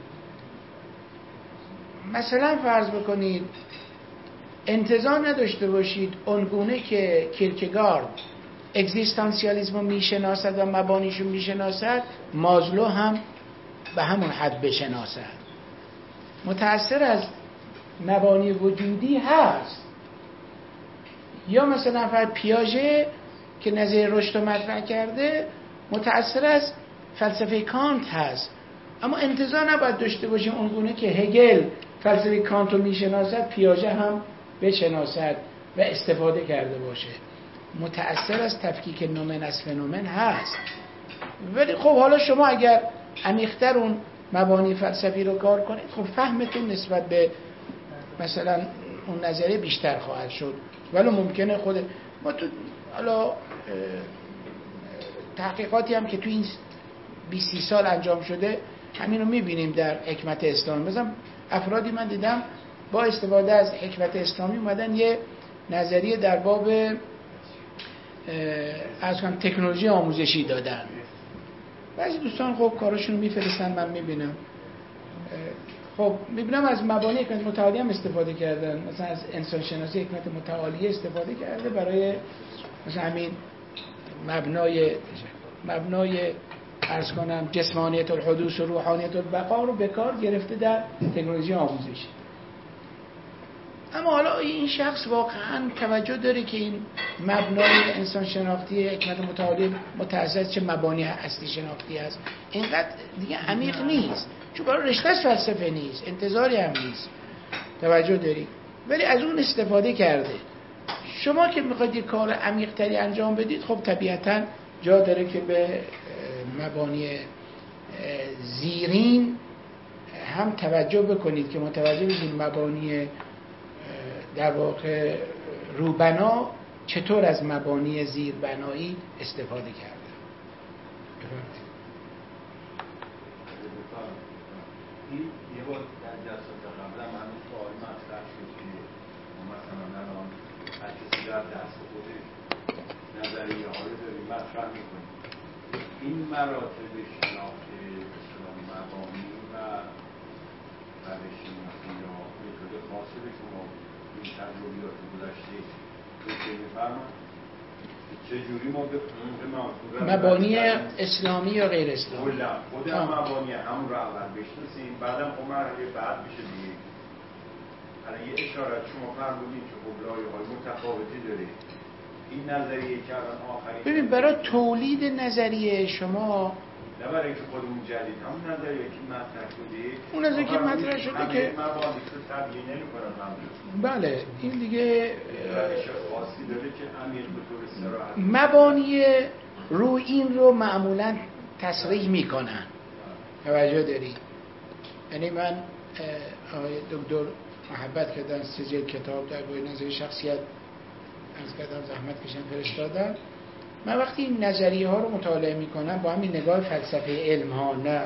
مثلا فرض بکنید انتظار نداشته باشید اونگونه که کیرکگارد اگزیستانسیالیسم رو میشناسد و مبانیشو میشناسد، مازلو هم به همون حد بشناسد. متأثر از مبانی وجودی هست. یا مثلا فرد پیاژه که نظریه رشد رو مطرح کرده متأثر از فلسفه کانت هست، اما انتظار نباید داشته باشیم اونگونه که هگل فلسفه کانت رو میشناسد پیاژه هم بشناسد و استفاده کرده باشه. متأثر از تفکیک نومن از فنومن هست. ولی خب حالا شما اگر عمیق‌تر اون مبانی فلسفی رو کار کنید، خب فهمتون نسبت به مثلا اون نظریه بیشتر خواهد شد. ولی ممکنه خود ما تو حالا تحقیقاتی هم که تو این 20 سال انجام شده همین رو میبینیم در حکمت اسلامی. مثلا افرادی من دیدم با استفاده از حکمت اسلامی اومدن یه نظریه در باب از تکنولوژی آموزشی دادن. بعضی دوستان خب کاراشون رو میفرستن، من میبینم. خب میبینم از مبانی حکمت متعالی هم استفاده کردن. مثلا از انسان شناسی حکمت متعالی استفاده کرده برای مثلا همین مبنای عرض کنم جسمانیت الحدوث و روحانیت البقا رو به کار گرفته در تکنولوژی آموزشی. اما حالا این شخص واقعا توجه داره که این مبنای انسان شناختی حکمت متعالی متأثر چه مبانی اصلی شناختی هست، اینقدر دیگه عمیق نیست، چون برای رشته فلسفه نیست، انتظاری هم نیست. توجه داری؟ ولی از اون استفاده کرده. شما که میخواید یک کار عمیق تری انجام بدید، خب طبیعتا جا داره که به مبانی زیرین هم توجه بکنید که متوجه بشید مبانی در واقع روبنا چطور از مبانی زیربنایی استفاده کرده. این یه بار در جلسات قبل هم همین سوال مطرح شد که مثلا الان هر کسی در دست خودش نظریه ها رو داریم مطرح میکنیم. این مراتب شناخت اسلامی مبانی و روش شناختی یا متد خاصی به شما این تجربیات گذشته توصیه می‌فرمایید؟ چجوری ما به مبانی اسلامی یا غیر اسلامی خود هم مبانی همون رو اول بشناسیم، بعدم خب مرحله بعد میشه دیگه. الان یه اشارت شما فرمودین که خب لایه‌های متفاوتی داره. این نظریه که الان آخری ببین برای تولید نظریه شما نه برای اینکه خودمون جدید همون نظریه که مطرح شده، اون نظریه که مطرح شده که مبانی رو تبیین نمی‌کنن. بله این دیگه خاصی داره که عمیق به طور صراحت مبانی روی این رو معمولاً تصریح میکنن. توجه داری؟ یعنی من آقای دکتر محبت کردن 3 جلد کتاب در باره نظریه شخصیت از کردم زحمت کشن فرستادن. من وقتی این نظریه ها رو مطالعه میکنم با همین نگاه فلسفه علم ها، نه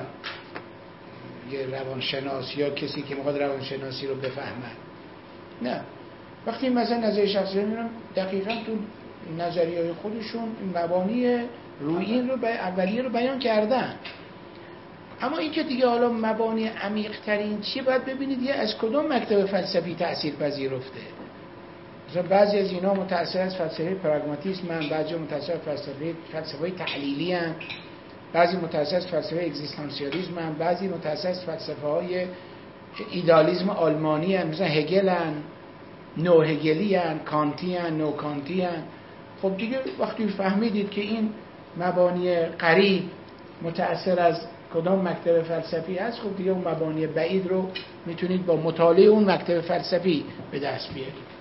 یه روانشناس یا کسی که میخواد روانشناسی رو بفهمه، نه، وقتی مثلا نظریه شخصیت میبینم دقیقاً تو نظریه های خودشون مبانی روی این رو اولیه رو بیان کردن. اما این که دیگه حالا مبانی عمیق ترین چیه باید ببینید یه از کدوم مکتب فلسفی تأثیر پذیرفته. مثلا بعضی از اینا متأثر از فلسفه پراگماتیسم هستند، بعضی متأثر از فلسفه تحلیلی هستند، بعضی متأثر از فلسفه اگزیستانسیالیسم هستند، بعضی متأثر از فلسفه های ایدالیسم آلمانی هستند، مثلا هگل هستند، نو هگلی هستند، کانتی هستند، نو کانتی هستند. خب دیگه وقتی فهمیدید که این مبانی قریب متأثر از کدام مکتب فلسفی هست، خب دیگه اون مبانی بعید رو میتونید با مطالعه اون مکتب فلسفی به دست بیارید.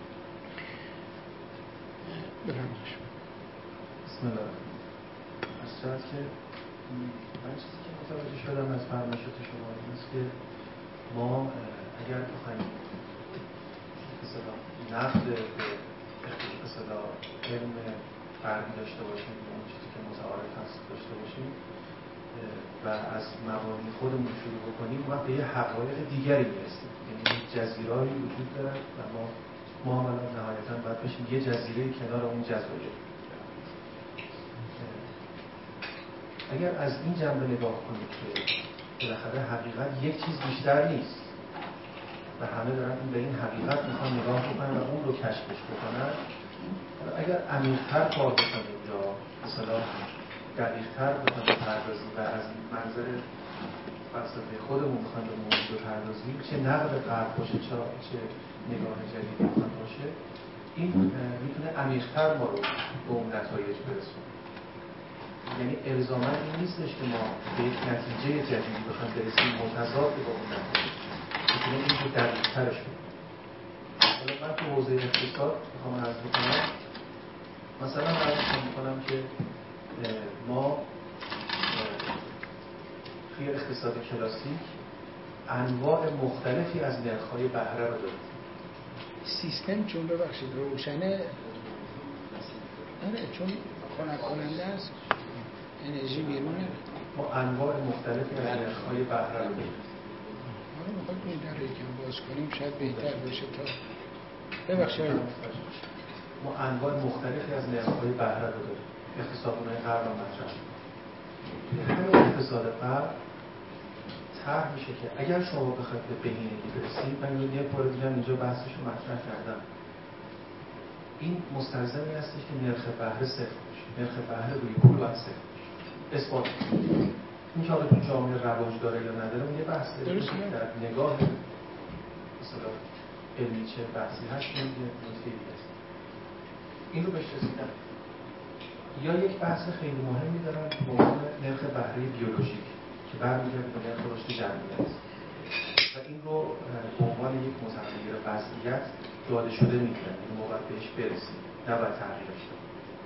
بسم الله. از جهت که من چیزی که متوجه شدم از فرمایشات شما این است که ما اگر بخوایم مثلا نقد به مثلا علم فردی داشته باشیم، اون چیزی که متعارف هست داشته باشیم و از مبانی خودمون شروع بکنیم، ما به یه حقایق دیگری میرسیم. یعنی جزیره‌ای وجود دارد و ما هم الان نهایتاً باید بشیم یه جزیره کنار اون جزیره. اگر از این جنبه نگاه کنید که بالاخره حقیقت یک چیز بیشتر نیست و همه دارن به این حقیقت میخوان نگاه بکنن و اون رو کشفش بکنن، اگر عمیق‌تر کار بکنیم یا مثلا دقیق‌تر بخوایم بپردازیم و از منظر فلسفه خودمون بخوایم به موضوع بپردازیم، چه نقد غرب باشه چه نگاه جدیدی بخواد باشه، این میتونه عمیق‌تر ما رو به اون نتایج برسونه. یعنی الزاما این نیستش که ما به یک نتیجه جدیدی بخوایم برسیم متضاد با اون نتیجه، میتونه این رو دقیق‌ترش کنیم. حالا من تو حوزه اقتصاد میخوام عرض بکنم، مثلا عرض میکنم که ما توی اقتصاد کلاسیک انواع مختلفی از نرخ‌های بهره رو داریم. سیستم چون ببخشید روشنه، چون خنک کننده است، انرژی بیرونه. ما انواع مختلفی از نرخ‌های بهره رو داریم. ما میخوایم این در رو یکم باز کنیم شاید بهتر باشه تا ببخشید. ما انواع مختلفی از نرخ‌های بهره رو داریم. اقتصادهای غرب رو مطرح می‌کنیم. همین اقتصاد غرب طرح میشه که اگر شما بخواید به بهینگی برسید، من یه بار دیگه اینجا بحثش رو مطرح کردم، این مستلزمی هستش که نرخ بهره صفر باشه. نرخ بهره روی پول باید صفر باشه. اثبات این که حالا تو جامعه رواج داره یا نداره اون یه بحثه. در نگاه مثلا علمی چه بحثی هست این یه نکته دیگه است. این رو بهش رسیدن. یا یک بحث خیلی مهمی دارن به عنوان نرخ بهره بیولوژیک که برمیگرده به نرخ رشد جمعیت و این رو به عنوان یک متغیر وضعیت داده شده میگیرن. این موقع بهش برسیم، نباید تغییرش داد.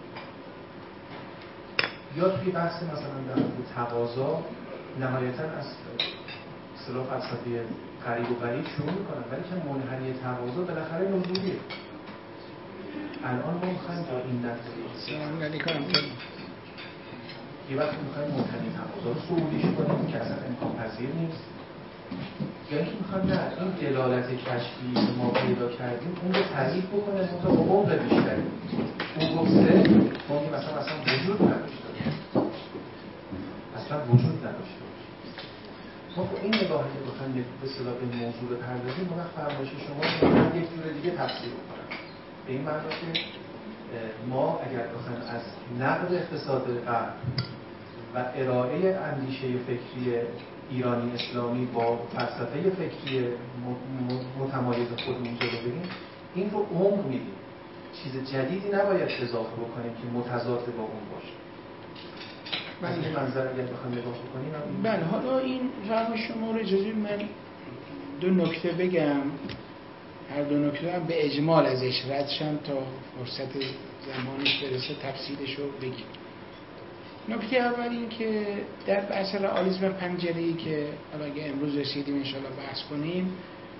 یا توی بحث مثلا در مورد تقاضا نهایتا از اصطلاح فلسفه قریب و بعید شروع میکنن، ولی که منحنی تقاضا بالاخره نزولیه. الان ما میخوایم با این نتیجه یه وقتی میخوایم منحنی تقاضا رو صعودیش کنیم که اصلا امکان پذیر نیست، یا اینکه میخوایم نه این دلالت کشفی که ما پیدا کردیم اون رو تایید بکنه منتها با عمق بیشتری. اون گفت سه ممکن مثلا وجود نداشته باشه، اصلا وجود نداشته باشه. ما با این نگاهی که بخوایم به اصطلاح این موضوع بپردازیم، اون وقت فرمایش شما رو یک جور دیگه تفسیر کنم. به این معنی که ما اگر بخوایم از نقد اقتصاد غرب و ارائه اندیشه فکری ایرانی اسلامی با فلسفه فکری متمایز خودمون جلو بریم، این رو عمق میدیم. چیز جدیدی نباید اضافه بکنیم که متضاد با اون باشه. از این منظر اگر بخوایم نگاه بکنیم. بله، حالا این فهم شما رو اجازه من دو نکته بگم. هر دو نکته هم به اجمال ازش رد شم تا فرصت زمانش برسه تفصیلش رو بگیم. نکته اول این که در بحث رئالیسم پنجره‌ای که اگه امروز رسیدیم انشاءالله بحث کنیم،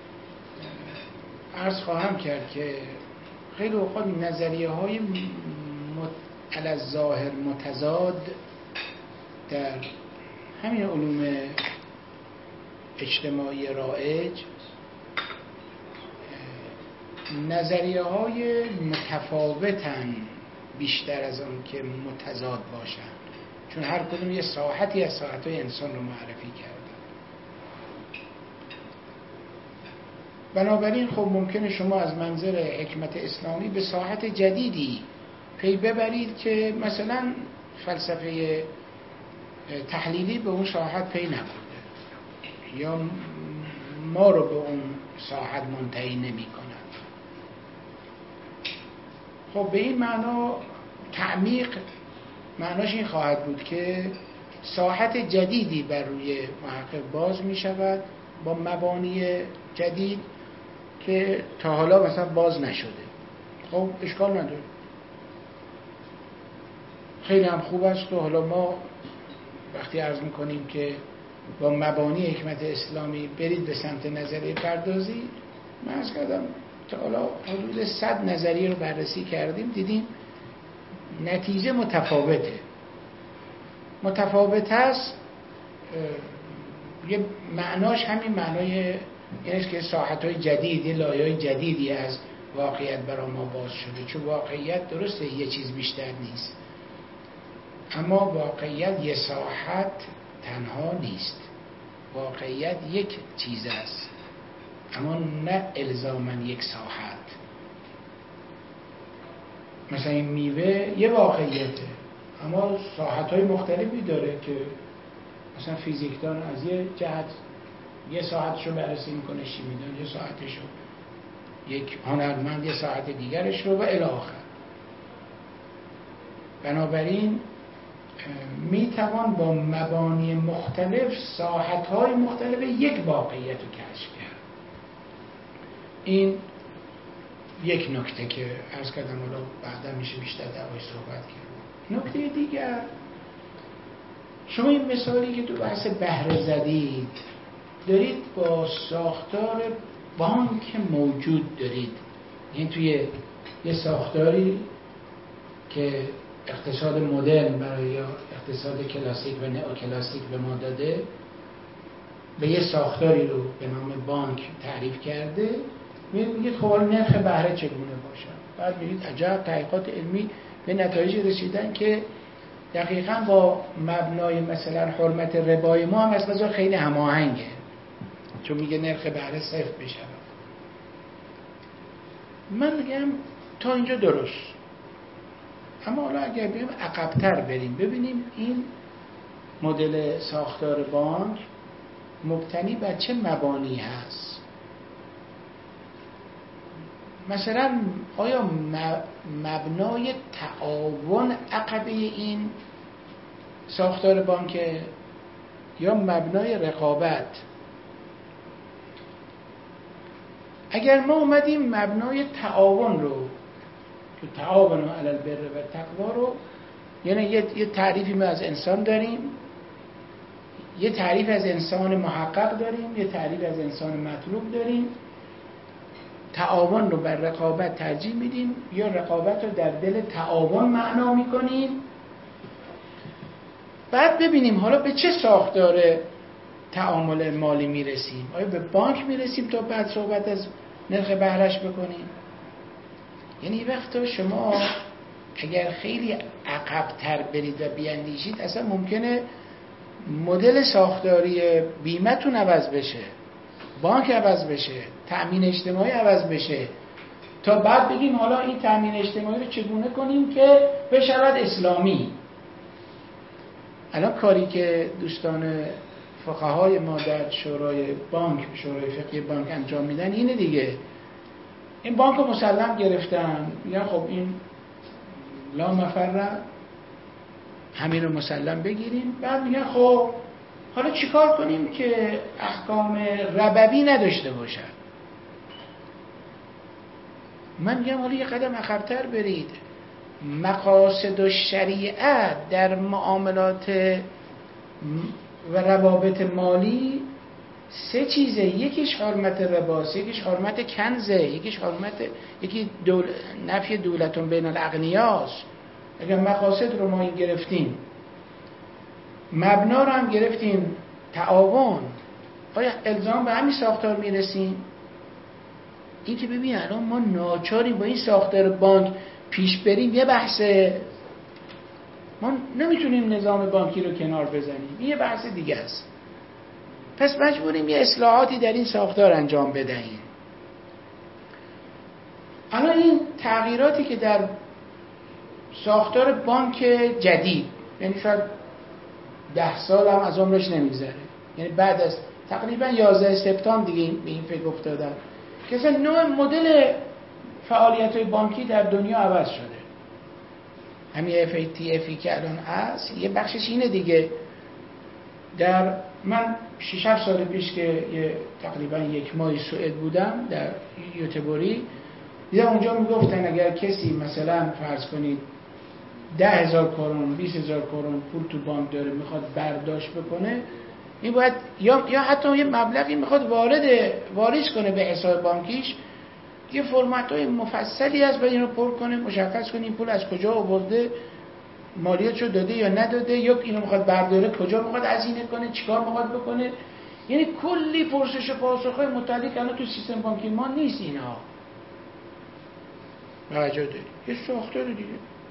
عرض خواهم کرد که خیلی اوقات نظریه‌های علی الظاهر متضاد در همین علوم اجتماعی رایج نظریه‌های متفاوتن بیشتر از اون که متضاد باشن، چون هر کدوم یه ساحتی از ساحت‌های انسان رو معرفی کردن. بنابراین خب ممکنه شما از منظر حکمت اسلامی به ساحت جدیدی پی ببرید که مثلا فلسفه تحلیلی به اون ساحت پی نبرده یا ما رو به اون ساحت منتهی نمی کنن. خب به این معنا تعمیق معناش این خواهد بود که ساحت جدیدی بر روی محقق باز می شود با مبانی جدید که تا حالا مثلا باز نشده. خب اشکال نداره، خیلی هم خوب است. و حالا ما وقتی عرض میکنیم که با مبانی حکمت اسلامی برید به سمت نظریه پردازی، من عرض کردم تا حالا حدود 100 نظریه رو بررسی کردیم، دیدیم نتیجه متفاوت است. یه معناش همین معنای یعنی که ساحت‌های جدیدی، لایه‌های جدیدی از واقعیت برای ما باز شده. چون واقعیت درسته یه چیز بیشتر نیست، اما واقعیت یه ساحت تنها نیست. واقعیت یک چیز است اما نه الزاماً یک ساحت. مثلا این میوه یه واقعیته، اما ساحت‌های مختلفی داره که مثلا فیزیکدان از یه جهت یه ساعتشو بررسی میکنه، شیمیدان یه ساعتشو، یک هنرمند یه ساعت دیگرش رو و الی آخر. بنابراین میتوان با مبانی مختلف ساحت‌های مختلف یک واقعیت رو کشف کرد. این یک نکته که عرض کردم، حالا بعدا میشه بیشتر دربارش صحبت کرد. نکته دیگر، شما این مثالی که تو بحث بهره زدید، دارید با ساختار بانک موجود دارید، این توی یه ساختاری که اقتصاد مدرن برای یا اقتصاد کلاسیک و نئوکلاسیک به ما داده، به یه ساختاری رو به نام بانک تعریف کرده. میگید خب نرخ بهره چگونه باشه؟ بعد میگید عجب، تحقیقات علمی به نتایج رسیدن که دقیقاً با مبنای مثلا حرمت ربای ما هم از قضا خیلی هماهنگه، چون میگه نرخ بهره صفر بشه. من میگم تا اینجا درست، اما حالا اگر بریم عقب‌تر بریم ببینیم این مدل ساختار بانک مبتنی بر چه مبانی هست. مثلا آیا مبنای تعاون عقبه این ساختار بانک یا مبنای رقابت؟ اگر ما اومدیم مبنای تعاون رو که تعاون علی البر و تقوا رو، یعنی یه تعریفی ما از انسان داریم، یه تعریف از انسان محقق داریم، یه تعریف از انسان مطلوب داریم، تعاون رو بر رقابت ترجیح میدیم یا رقابت رو در دل تعاون معنا میکنیم. بعد ببینیم حالا به چه ساختار تعامل مالی میرسیم. آیا به بانک میرسیم تا بعد صحبت از نرخ بهره‌اش بکنیم؟ یعنی وقتا شما اگر خیلی عقب‌تر برید و بیاندیشید، اصلا ممکنه مدل ساختاری بیمه‌تون عوض بشه، بانک عوض بشه، تأمین اجتماعی عوض بشه، تا بعد بگیم حالا این تأمین اجتماعی رو چگونه کنیم که بشود اسلامی. الان کاری که دوستان فقهای ما در شورای بانک، شورای فقهی بانک انجام میدن اینه دیگه. این بانک رو مسلم گرفتن، میگن خب این لا مفر، همین رو مسلم بگیریم. بعد میگن خب حالا چیکار کنیم که احکام ربوی نداشته باشن؟ من میگم حالا یه قدم عقب‌تر برید. مقاصد و شریعت در معاملات و روابط مالی سه چیزه، یکیش حرمت رباست، یکیش حرمت کنزه، یکی نفی دولتون بین الاغنیاست. اگر مقاصد رو ما گرفتیم، مبنا رو هم گرفتیم تعاون، آیا الزام به همین ساختار میرسیم؟ این که ببین الان ما ناچاریم با این ساختار بانک پیش بریم، یه بحثه، ما نمیتونیم نظام بانکی رو کنار بزنیم، یه بحث دیگه است. پس مجبوریم یه اصلاحاتی در این ساختار انجام بدهیم. الان این تغییراتی که در ساختار بانک جدید، یعنی شاید 10 سال هم از عمرش نمیگذره، یعنی بعد از تقریبا 11 سپتامبر دیگه به این فکر افتادن که اصلا نوع مدل فعالیت‌های بانکی در دنیا عوض شده. همین FATFی که الان هست یه بخشش اینه دیگه. من 6-7 سال پیش که تقریبا 1 ماه سوئد بودم در یوتبوری، دیدم اونجا میگفتن اگر کسی مثلا فرض کنید 10,000 کرون 20,000 کرون پول تو بانک داره میخواد برداشت بکنه، این باید یا حتی یه مبلغی میخواد واریز کنه به حساب بانکیش، یه فرمت‌های مفصلی هست باید اینو پر کنه، مشخص کنه این پول از کجا آورده، مالیاتشو داده یا نداده، یا اینو میخواد برداره کجا میخواد هزینه کنه، چیکار میخواد بکنه. یعنی کلی پرسش و پاسخ‌های متعلق الان تو سیستم بانکی ما نیست. اینها توجه دارید، یه ساختار دیگه.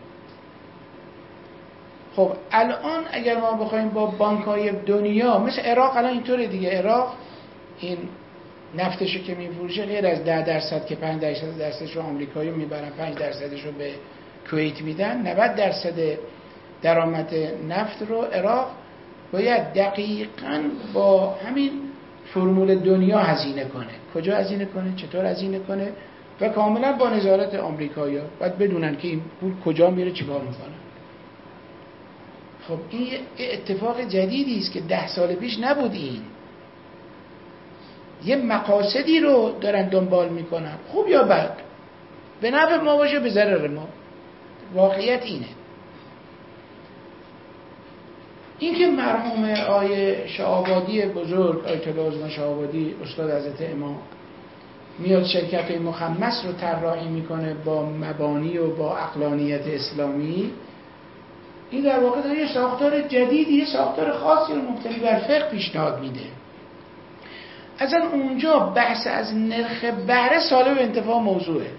خب الان اگر ما بخوایم با بانک‌های دنیا مثل عراق، الان اینطوره دیگه، عراق این نفتشو که میفروشه غیر از 10% که 5% رو آمریکایی میبرن، 5% رو به کویت میدن، 90% درآمد نفت رو عراق باید دقیقاً با همین فرمول دنیا هزینه کنه. کجا هزینه کنه، چطور هزینه کنه و کاملا با نظارت آمریکایی‌ها. باید بدونن که این پول کجا میره چیکار میکنه. خب این یه اتفاق جدیدی است که 10 سال پیش نبود. این یه مقاصدی رو دارن دنبال میکنن، خوب یا بد، به نفع ما باشه به ضرر ما. واقعیت اینه. این که مرحوم آیه شاه‌آبادی بزرگ، آیت الله عظما شاه‌آبادی استاد حضرت امام میاد شرکت مخمس رو طراحی میکنه با مبانی و با عقلانیت اسلامی، این در واقع داره یه ساختار جدیدی، یه ساختار خاصی رو مبتنی بر فقه پیشنهاد میده. اصلا اونجا بحث از نرخ بهره سالب انتفاع موضوعه.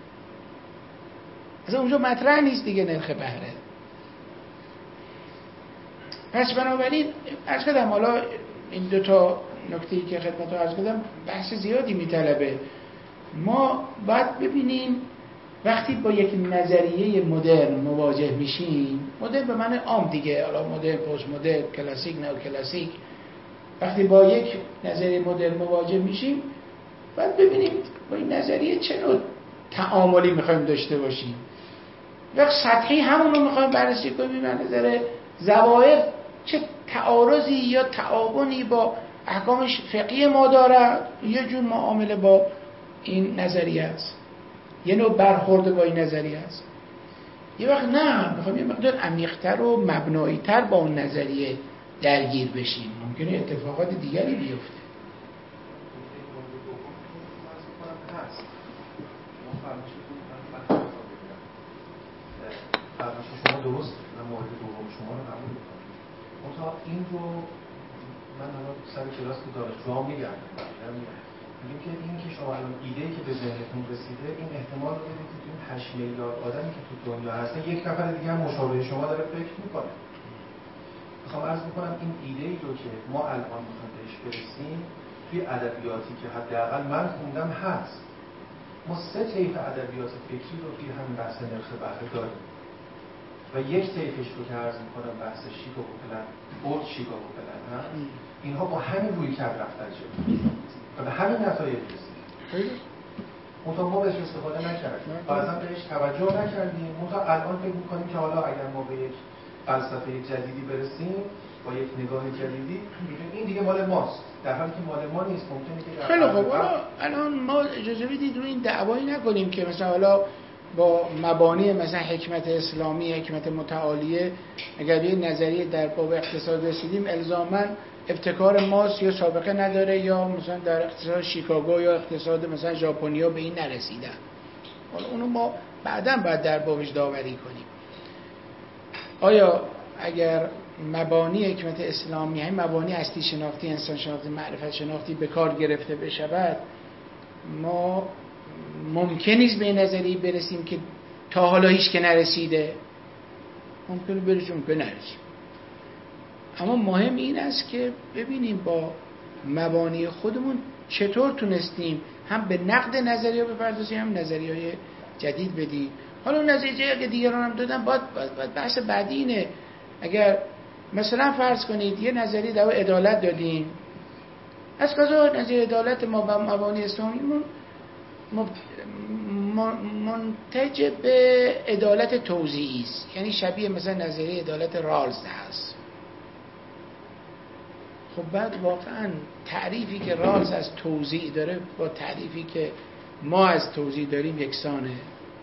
اصلا اونجا مطرح نیست دیگه نرخ بهره. پس بنابراین عرض کردم، حالا این دو تا نکته‌ای که خدمتتون عرض کردم بحث زیادی میطلبه. ما باید ببینیم وقتی با یک نظریه مدرن مواجه میشیم، مدرن به معنی عام دیگه، حالا مدرن، پست مدرن، کلاسیک، نو کلاسیک، وقتی با یک نظریه مدرن مواجه میشیم باید ببینیم با این نظریه چه نوع تعاملی میخوایم داشته باشیم. وقت سطحی همون رو میخوایم بررسی کنیم از نظر ظواهر چه تعارضی یا تعاونی با احکام فقهی ما دارد، یه جور معامله با این نظریه است، یه نوع برخورد با این نظریه است. یه وقت نه، میخوایم یه مقدار عمیق‌تر و مبنایی‌تر با اون نظریه درگیر بشیم، ممکنه اتفاقات دیگری بیفته. شما درست و مورد دوم شما رو قبول می‌کنم. منتها این رو من الان سر کلاس که دانشجوها میگردم میگیم که این که شما الان ایده‌ای که به ذهنتون رسیده، این احتمال رو بدید که این 8 میلیارد آدمی که تو دنیا هستن یک نفر دیگه هم مشابه شما داره فکر میکنه. میخوام عرض میکنم این ایده‌ای رو که ما الان میخوایم بهش برسیم توی ادبیاتی که حداقل من خوندم هست. ما 3 طیف ادبیات فکری رو توی همین بحث نرخ بهره داریم و یک طیفش رو که عرض میکنم بحث شیکاگو پلن، اولد شیکاگو پلن هست. اینها با همین رویکرد رفتن جلو و به همین نتایج رسیدن. منتها ما بهش استفاده نکردیم، بعضا بهش توجه نکردیم. منتها الان فکر میکنیم که حالا اگر ما به یک فلسفه جدیدی برسیم با یک نگاه جدیدی، این دیگه مال ماست، در حالی که مال ما نیست. ممکنه که خیلی خوب، الان ما اجازه بدید رو این دعوایی نکنیم که مثلا حالا با مبانی مثلا حکمت اسلامی، حکمت متعالیه، اگر یه نظریه در باب اقتصاد رسیدیم الزاماً ابتکار ماست یا سابقه نداره، یا مثلا در اقتصاد شیکاگو یا اقتصاد مثلا ژاپنیا به این نرسیدن. حالا اونو ما بعداً باید در بابش داوری کنیم. آیا اگر مبانی حکمت اسلامی، همین مبانی هستی شناختی، انسان شناختی، معرفت شناختی به کار گرفته بشود، ما ممکن نیست به نظریه برسیم که تا حالا هیچ که نرسیده؟ ممکنه برسیم، ممکنه نرسیم. اما مهم این است که ببینیم با مبانی خودمون چطور تونستیم هم به نقد نظریه بپردازیم، هم نظریه‌های جدید بدیم. حالا نظریه اگه دیگران هم دادن باید بحث بعدی اینه. اگر مثلا فرض کنید یه نظریه در عدالت دادیم، از قضا نظریه عدالت ما با مبانی اسلامیمون منتج به عدالت توزیعی است، یعنی شبیه مثلا نظریه عدالت رالز هست. خب بعد واقعا تعریفی که رالز از توزیع داره با تعریفی که ما از توزیع داریم یکسانه؟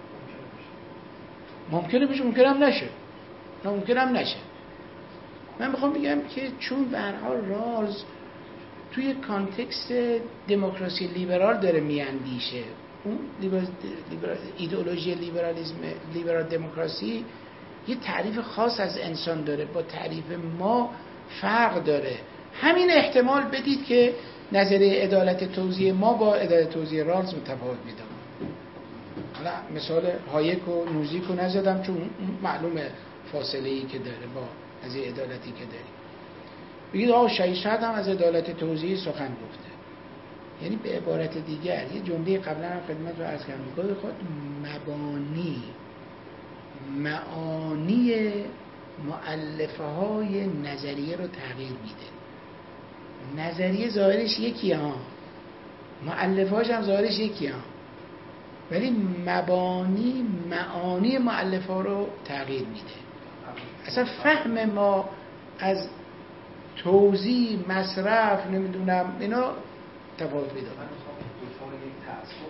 ممکنه بشه، ممکنه هم نشه. ممکنه هم نشه. من میخوام بگم که چون به هر حال رالز توی کانتکست دموکراسی لیبرال داره میاندیشه، اون ایدئولوژی لیبرال دموکراسی یه تعریف خاص از انسان داره، با تعریف ما فرق داره. همین احتمال بدید که نظریه عدالت توزیع ما با عدالت توزیع رالز متفاوت میدونم. حالا مثال هایک و نوزیک رو نزدم چون معلومه فاصله ای که داره با نظریه عدالتی که داریم. بگید آقا شایسته هم از عدالت توزیعی سخن گفته، یعنی به عبارت دیگر یه جمله قبلا هم خدمت رو عرض کردم، خود مبانی معانی مؤلفه های نظریه رو تغییر میده. نظریه ظاهرش یکی ها، مؤلفه هاش هم ظاهرش یکی ها، ولی مبانی معانی مؤلفه ها رو تغییر میده. اصلا فهم ما از توزیع، مصرف، نمیدونم اینا تفاوت پیدا کنه. من میخوام دوچار یک تعصب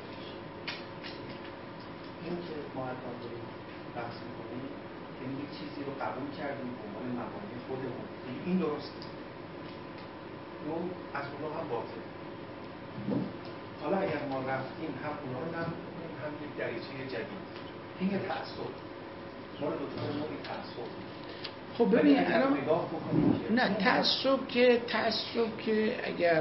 این که ما الان داریم بحث میکنیم یعنی یک چیزی رو قبول کردیم به عنوان مبانی خودمون، این درسته، اون از اونها هم باطل. حالا اگر ما رفتیم هم اونها رو نمیدونیم هم یک دریچه جدید، این یه تعصب، ما رو دوچار نوعی تعصب. خب ببین الان نه تعصب که اگر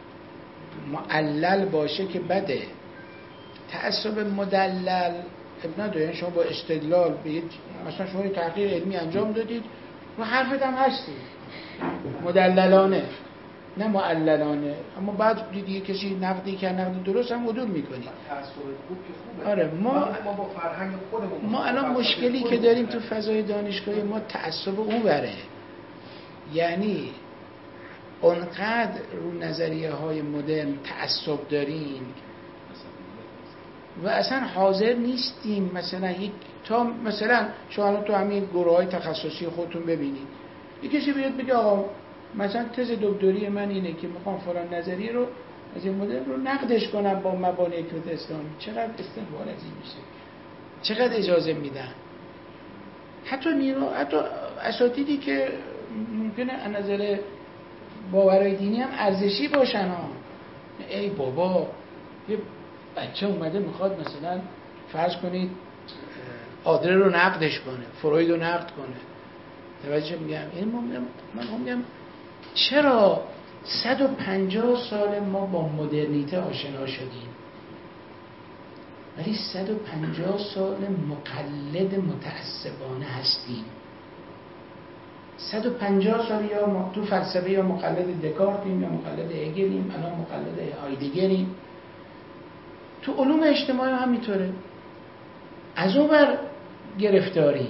معلل باشه که بده. تعصب مدلل ابن نداره. شما با استدلال به مثلا شما یه تحقیق علمی انجام دادید و حرفت هم هستی مدللانه نه معللانه، اما بعد دیدی کسی نقدی که نقد درست هم عدول میکنی. تعصب خوب که خوبه. آره ما با فرهنگ خودمون ما الان مشکلی که داریم تو فضای دانشگاهی ما تعصب اون بره، یعنی اونقدر رو نظریه های مدرن تعصب داریم و اصلا حاضر نیستیم مثلا مثلا شما تو همین گروه های تخصصی خودتون ببینید یک کسی بیاد بگه آقا مثلا تز دکتری من اینه که میخوام فلان نظریه رو از این مدرن رو نقدش کنم با مبانی حکمت اسلامی. چقدر استقبال از این میشه، چقدر اجازه میدن. حتی اساتیدی که ممکنه از نظر باورهای دینی هم ارزشی باشن ها. ای بابا یه بچه اومده میخواد مثلا فرض کنید آدلر رو نقدش کنه، فروید رو نقد کنه. توجه میگم این من میگم چرا 150 سال ما با مدرنیته آشنا شدیم ولی 150 سال مقلد متعصبانه هستیم. 150 سال یا ما تو فلسفه یا مقلد دکارتیم یا مقلد هگلیم، الان مقلد هایدگریم. تو علوم اجتماعی هم همینطوره. از اون بر گرفتاری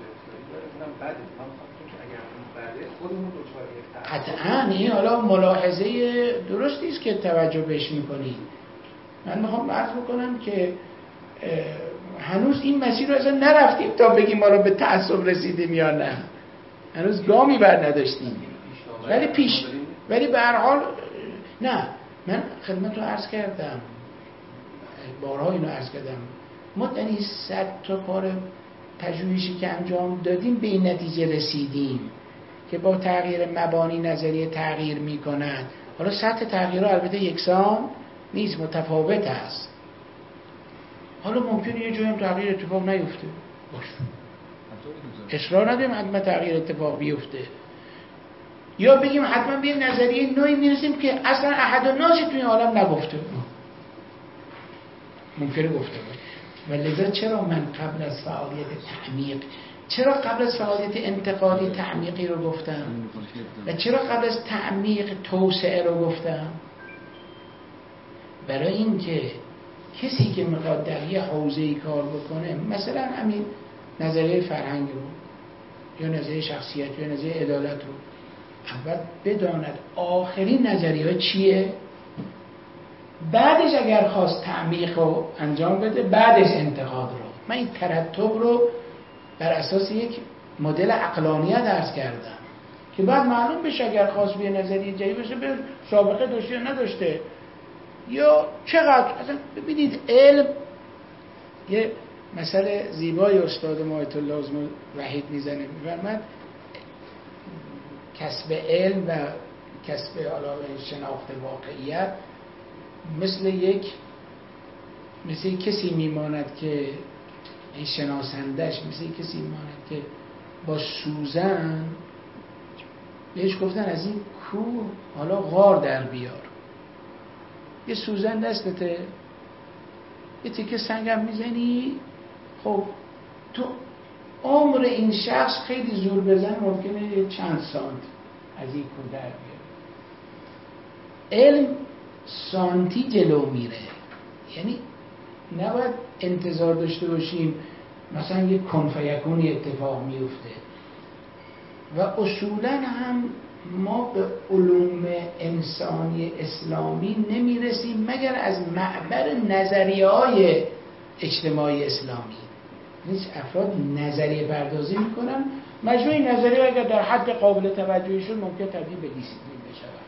قطعاً این حالا ملاحظه درستی است که توجه بهش میکنید. من میخوام عرض بکنم که هنوز این مسیر رو اصلا نرفتیم تا بگیم ما رو به تعصب رسیدیم یا نه، هنوز گامی بر نداشتیم ولی به هر حال نه. من خدمت رو عرض کردم، بارها اینو عرض کردم، ما در این 100 تا کار پژوهشی که انجام دادیم به این نتیجه رسیدیم که با تغییر مبانی نظریه تغییر میکنند. حالا سطح تغییرها البته یکسان نیست، متفاوت است. حالا ممکنه یه جایی هم تغییر اتفاق نیفته، اصرار نداریم حتما تغییر اتفاق بیفته، یا بگیم حتما به نظریه نوعی میرسیم که اصلا احد الناس توی عالم نگفته، ممکنه گفته و لذا چرا من قبل از فعالیت تعمیق، چرا قبل از فعالیت انتقادی تعمیقی رو گفتم و چرا قبل از تعمیق توسعه رو گفتم؟ برای اینکه کسی که میخواد در یه حوزه‌ای کار بکنه، مثلا همین نظریه فرهنگ رو یا نظریه شخصیت یا نظریه عدالت رو، اول بداند آخرین نظریه چیه، بعدش اگر خواست تعمیق رو انجام بده بعدش انتقاد رو. من این ترتب رو بر اساس یک مدل عقلانیت درس کردم که بعد معلوم بشه اگر خواست به نظریه جدید بشه به سابقه داشته یا نداشته یا چقدر. اصلا ببینید علم یه مسئله زیبای استاد ما آیت الله عظمی وحید میزنه، میفرماد کسب علم و کسب علاوه شناخت واقعیت مثل کسی میماند که این شناسندش مثل کسی میماند که با سوزن بهش گفتن از این کوه حالا غار در بیار، یه سوزن دستته یه تیکه سنگم میزنی، خب تو عمر این شخص خیلی زور بزن ممکنه چند سانت از این کوه در بیار. علم سانتی جلو میره، یعنی نباید انتظار داشته باشیم مثلا یک کن فیکونی اتفاق میفته و اصولا هم ما به علوم انسانی اسلامی نمیرسیم مگر از معبر نظریه‌های اجتماعی اسلامی. نیست افراد نظریه پردازی میکنن، مجموعه نظریه اگر در حد قابل توجهی شد ممکن تبدیل به دیسیپلین بشود.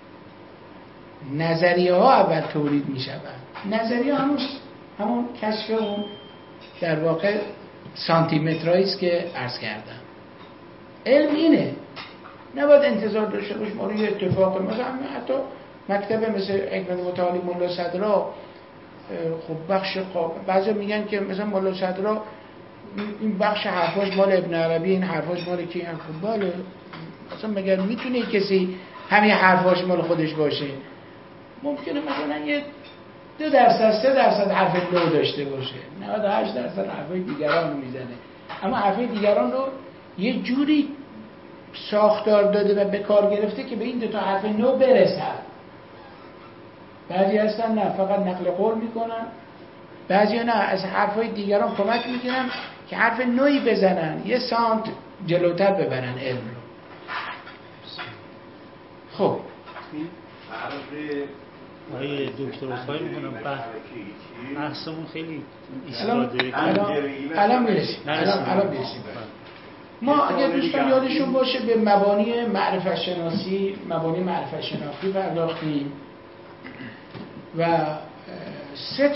نظریه ها اول تولید میشود. نظریه همون کشف اون در واقع سانتیمترایی است که عرض کردم. علم اینه، نباید انتظار داشته باش ما رو یه اتفاق مثلا حتی مکتب مثل حکمت متعالی ملا صدرا، خب بخش بعضی میگن که مثلا ملا صدرا این بخش حرفاش مال ابن عربی، این حرفاش مال کی؟ خب بله، اصلا مگر میتونه کسی همین حرفاش مال خودش باشه؟ ممکنه مثلا یه 2% 3% حرف نو داشته باشه، 98% حرفای دیگران رو میزنه، اما حرفای دیگران رو یه جوری ساختار داده و به کار گرفته که به این 2 حرف نو برسد. بعضی هستن نه فقط نقل قول میکنن، بعضی نه از حرفای دیگران کمک میگیرن که حرف نوعی بزنن، یه سانت جلوتر ببرن علم رو. خب آقای دکتر اصفایی میکنم بحثمون خیلی الان میرسیم. ما اگر دوستان یادشون باشه به مبانی معرفت شناسی، مبانی معرفت شناختی پرداختیم و 3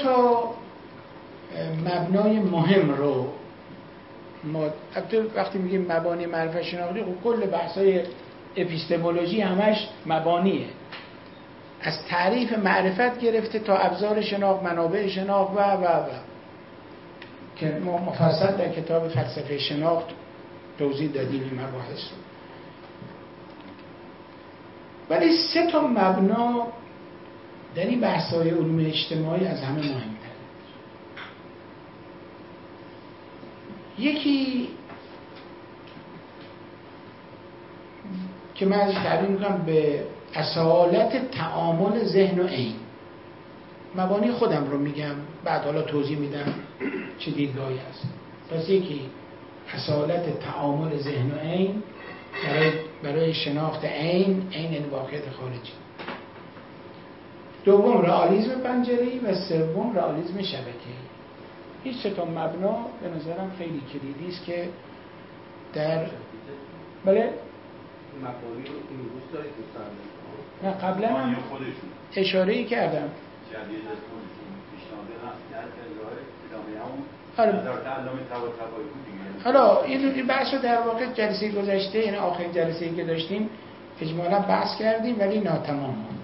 مبنای مهم رو ما وقتی میگیم مبانی معرفت شناختی، خب کل بحثای اپیستمولوژی همش مبانیه، از تعریف معرفت گرفته تا ابزار شناخت، منابع شناخت و که ما مفصل در کتاب فلسفه شناخت توضیح دادیم این مباحث رو. ولی 3 مبنا در این بحث‌های علوم اجتماعی از همه مهم‌تره. یکی که من ازش تعبیر میکنم به اصالت تعامل ذهن و عین. مبانی خودم رو میگم، بعد حالا توضیح میدم چه دیدگاهی هست. پس یکی اصالت تعامل ذهن و عین برای شناخت عین یعنی واقعیت خارجی. دوم رئالیسم پنجره‌ای و سوم رئالیسم شبکه‌ای. این 3 مبنا به نظرم خیلی کلیدی است که در بله مبانی رو امروز دارید دوستان؟ نه قبلا هم اشاره‌ای کردم. جدید از خودشون پیشنهاد هست در ادامه همون آره. نظر تعلم تواتبایی بود دیگه. حالا این بحث رو در واقع جلسه گذشته، یعنی آخرین جلسه‌ای که داشتیم اجمالا بحث کردیم ولی ناتمام ماند.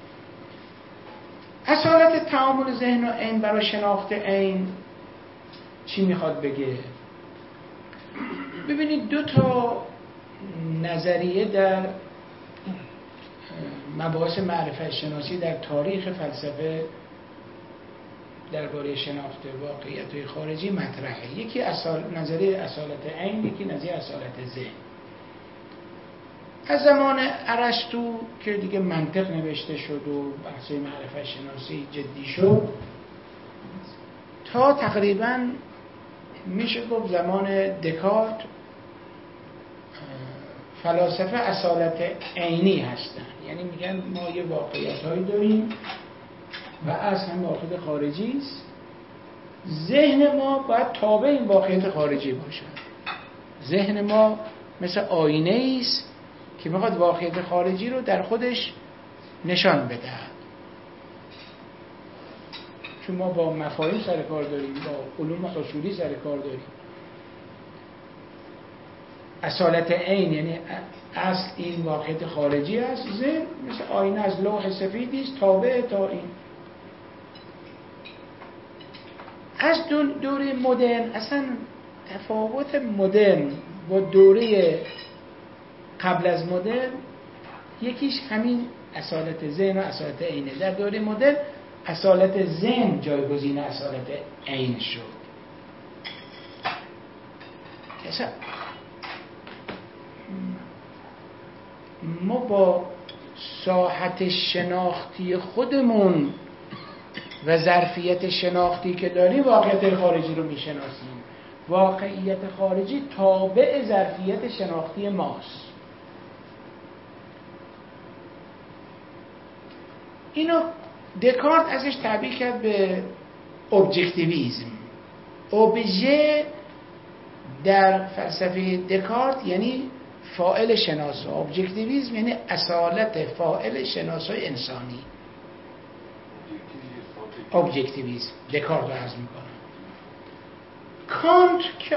اصالت تعامل ذهن و عین برای شناخت عین چی میخواد بگه؟ ببینید 2 نظریه در مباحث معرفت شناسی در تاریخ فلسفه درباره شناخت واقعیت‌های خارجی مطرحه. یکی نظریه اصالت عین، یکی نظریه اصالت ذهن. از زمان ارسطو که دیگه منطق نوشته شد و بحث معرفت شناسی جدی شد تا تقریباً میشه گفت زمان دکارت فلاسفه اصالت عینی هستن، یعنی میگن ما یه واقعیت‌هایی داریم و از هم واقعیت خارجی است، ذهن ما باید تابع این واقعیت خارجی باشد. ذهن ما مثل آینه است که میخواد واقعیت خارجی رو در خودش نشان بدهد. چون ما با مفاهیم سر کار داریم، با علوم اصولی سر کار داریم. اصالت عین یعنی اصل این واقعیت خارجی است، ذهن مثل آینه از لوح سفیدی است تابع تا این. از دوره مدرن اصلا تفاوت مدرن با دوره قبل از مدرن یکیش همین اصالت ذهن و اصالت عینه. در دوره مدرن اصالت ذهن جایگزین اصالت عین شد. اصلا ما با ساحت شناختی خودمون و ظرفیت شناختی که داریم واقعیت خارجی رو میشناسیم. واقعیت خارجی تابع ظرفیت شناختی ماست. اینو دکارت ازش تعبیر کرد به ابجکتیویسم. ابژه در فلسفه دکارت یعنی فاعل شناسا، ابجکتیویسم یعنی اصالت فاعل شناسای انسانی. ابجکتیویسم دکارت رو عرض میکنم. کانت که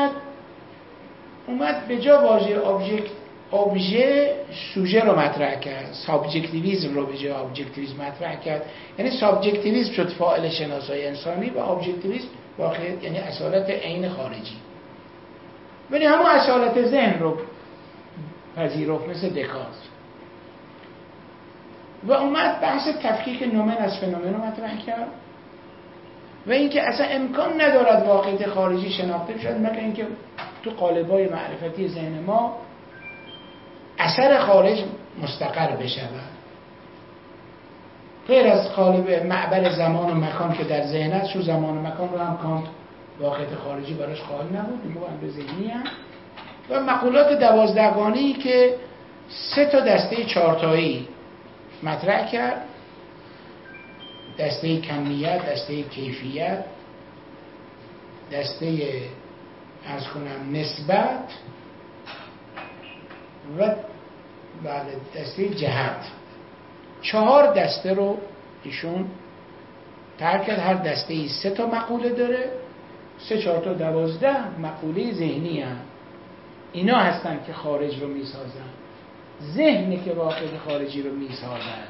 اومد به جا واژه ابژه سوژه رو مطرح کرد، سابجکتیویسم رو به جای ابجکتیویسم مطرح کرد، یعنی سابجکتیویسم شد فاعل شناسای انسانی و ابجکتیویسم واقعیت یعنی اصالت عین خارجی. ولی همون اصالت ذهن رو پذیرفت مثل دکارت و اومد بحث تفکیک نومن از فنومن رو مطرح کرد و اینکه اصلا امکان ندارد واقعیت خارجی شناخته شد مگر اینکه تو قالب‌های معرفتی ذهن ما اثر خارج مستقر بشود. غیر از قالب معبر زمان و مکان که در ذهن است، زمان و مکان رو هم کانت واقعیت خارجی براش قائل نبود، این به ذهنی هم. و مقولات 12گانه‌ای که 3 تا دسته 4 تایی مطرح کرد، دسته کمیت، دسته کیفیت، دسته عرض کنم نسبت و دسته جهت. 4 دسته رو ایشون ترک کرد. هر دسته ای 3 تا مقوله داره، 3 4 تا 12 مقوله ذهنی هم. اینا هستن که خارج رو میسازن، ذهنی که واقعیت خارجی رو میسازن.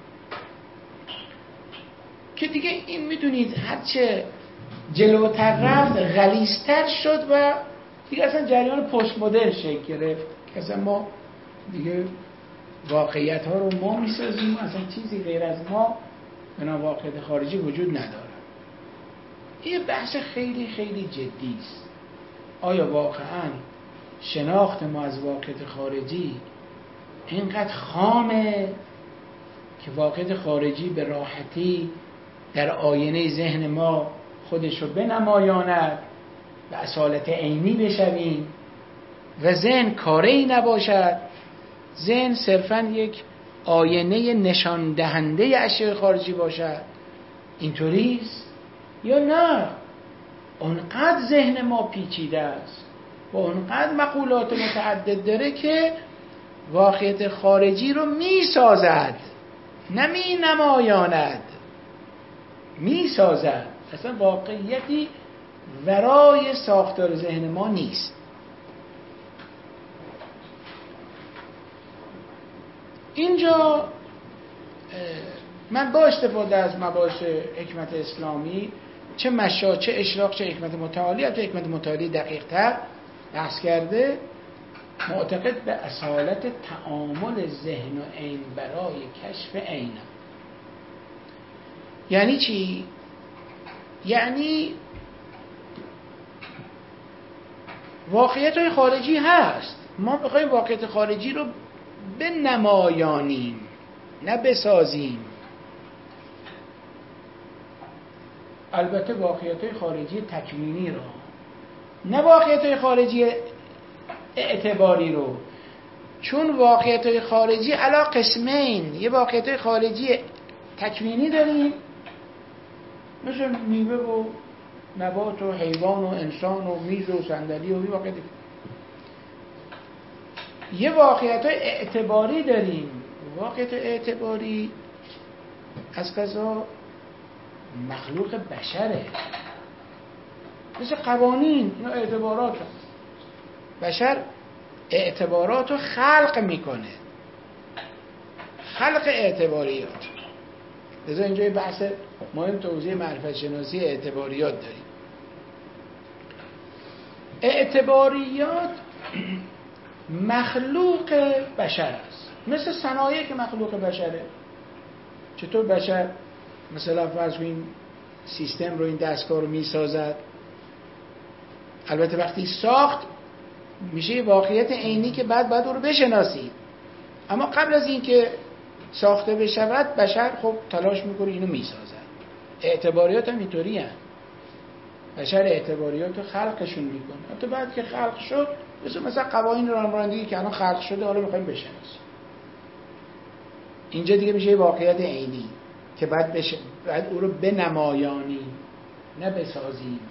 که دیگه این میدونید هرچه جلوتر رفت غلیظتر شد و دیگه اصلا جریان پست مدرن شکل گرفت که اصلا ما دیگه واقعیت ها رو ما میسازیم، اصلا چیزی غیر از ما بنا واقعیت خارجی وجود نداره. این بحث خیلی خیلی جدی است. آیا واقعا شناخت ما از واقعیت خارجی اینقدر خامه که واقعیت خارجی به راحتی در آینه ذهن ما خودش رو بنمایاند و اصالت عینی بشویم و ذهن کاری نباشد، ذهن صرفاً یک آینه نشان دهنده اشیاء خارجی باشد؟ اینطوریست یا نه؟ اونقدر ذهن ما پیچیده است و اونقدر مقولات متعدد داره که واقعیت خارجی رو میسازد، نه می نمایاند، میسازد. اصلا واقعیتی ورای ساختار ذهن ما نیست. اینجا من با استفاده از مباحث حکمت اسلامی چه مشا چه اشراق چه حکمت متعالی، چه حکمت متعالی دقیق تر بحث کرده، معتقد به اصالت تعامل ذهن و عین برای کشف عین. یعنی چی؟ یعنی واقعیت های خارجی هست، ما بخوایم واقعیت خارجی رو بنمایانیم نه بسازیم. البته واقعیت های خارجی تکوینی رو، نه واقعیت های خارجی اعتباری رو، چون واقعیت های خارجی علا قسمین. یه واقعیت های خارجی تکوینی داریم مثل میوه و نبات و حیوان و انسان و میز و صندلی و واقعیت. یه واقعیت های اعتباری داریم. واقعیت اعتباری از قضا مخلوق بشره، مثل قوانین، اینا اعتبارات هست. بشر اعتبارات رو خلق میکنه، خلق اعتباریات. لذا اینجا یه بحث مهم توضیح معرفت شناسی اعتباریات داریم. اعتباریات مخلوق بشر است، مثل صنایع که مخلوق بشره. چطور بشر مثلا فرض کنیم سیستم رو، این دستگاه رو میسازد، البته وقتی ساخت میشه واقعیت عینی که بعد باید رو بشناسید، اما قبل از این که ساخته بشود بشر خب تلاش میکنه اینو میسازد. اعتباریات هم اینطوری هست. بشر اعتباریات رو خلقشون میکنه. حتی بعد که خلق شد مثلا قوانین رانندگی که الان خلق شده حالا میخوایم بشناسیم. اینجا دیگه میشه واقعیت عینی که بعد او رو بنمایانیم نه بسازیم.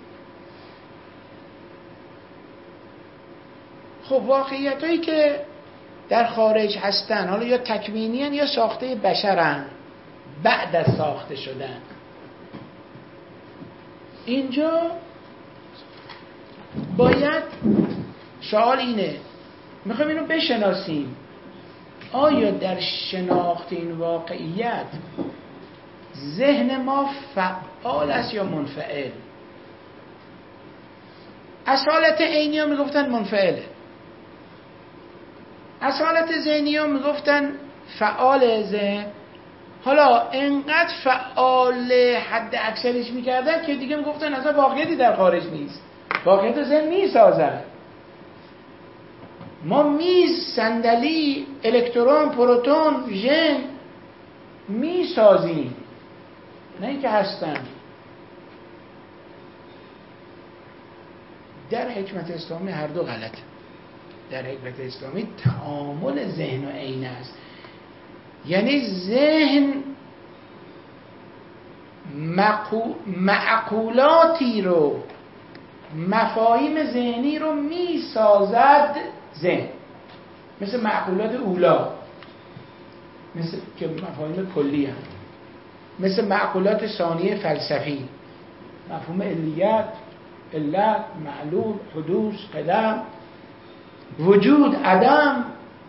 خب واقعیت هایی که در خارج هستن حالا یا تکوینی هن یا ساخته بشرن بعد از ساخته شدن. اینجا باید سوال اینه میخوایم اینو بشناسیم آیا در شناخت این واقعیت ذهن ما فعال است یا منفعل؟ اصالت عینی ها میگفتن منفعله، اصالت ذهنی ها میگفتن فعال ذهن. حالا انقدر فعال حد اکثرش میکردن که دیگه میگفتن اصلا واقعیتی در خارج نیست، واقعیت ذهن میسازد. ما میز، صندلی، الکترون، پروتون، ژن میسازیم نه اینکه هستن. در حکمت اسلامی هر دو غلطه. در حکمت اسلامی تعامل ذهن و عین است، یعنی ذهن معقولاتی رو، مفاهیم ذهنی رو میسازد ذهن، مثل معقولات اولا، مثل که مفاهیم کلی هم، مثل معقولات ثانیه فلسفی، مفهوم علیت، علت، معلول، حدوث، قدم، وجود، عدم.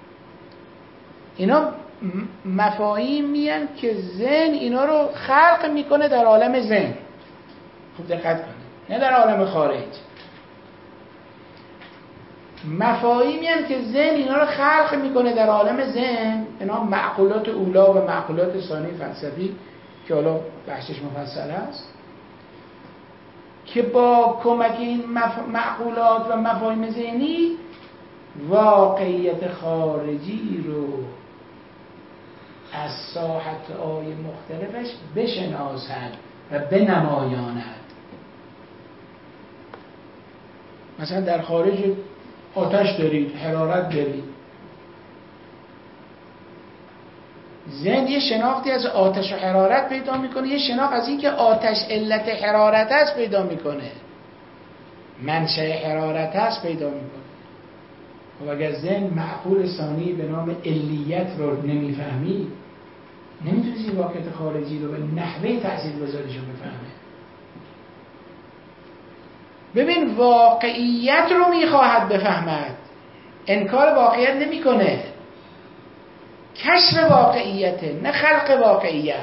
اینا مفاهیم میان که ذهن اینا رو خلق میکنه در عالم ذهن. خوب دقت کنید، نه در عالم خارج. مفاهیمی هستند که ذهن اینا رو خلق میکنه در عالم ذهن، اینا معقولات اولا و معقولات ثانی فلسفی که حالا بحثش مفصل است، که با کمک این معقولات و مفاهیم ذهنی واقعیت خارجی رو از ساحت‌های مختلفش بشناسد و بنمایاند. مثلا در خارج آتش دارید، حرارت دارید، ذهن یه شناختی از آتش و حرارت پیدا میکنه، یه شناخت از این که آتش علت حرارت است پیدا میکنه، منشأ حرارت است پیدا میکنه. و اگر ذهن معقول ثانی به نام علیت رو نمیفهمی، نمیتونی این واقعیت خارجی رو به نحوه تاثیرگذاریش رو بفهمه. ببین واقعیت رو میخواهد بفهمد، انکار واقعیت نمیکنه، کشف واقعیته نه خلق واقعیت.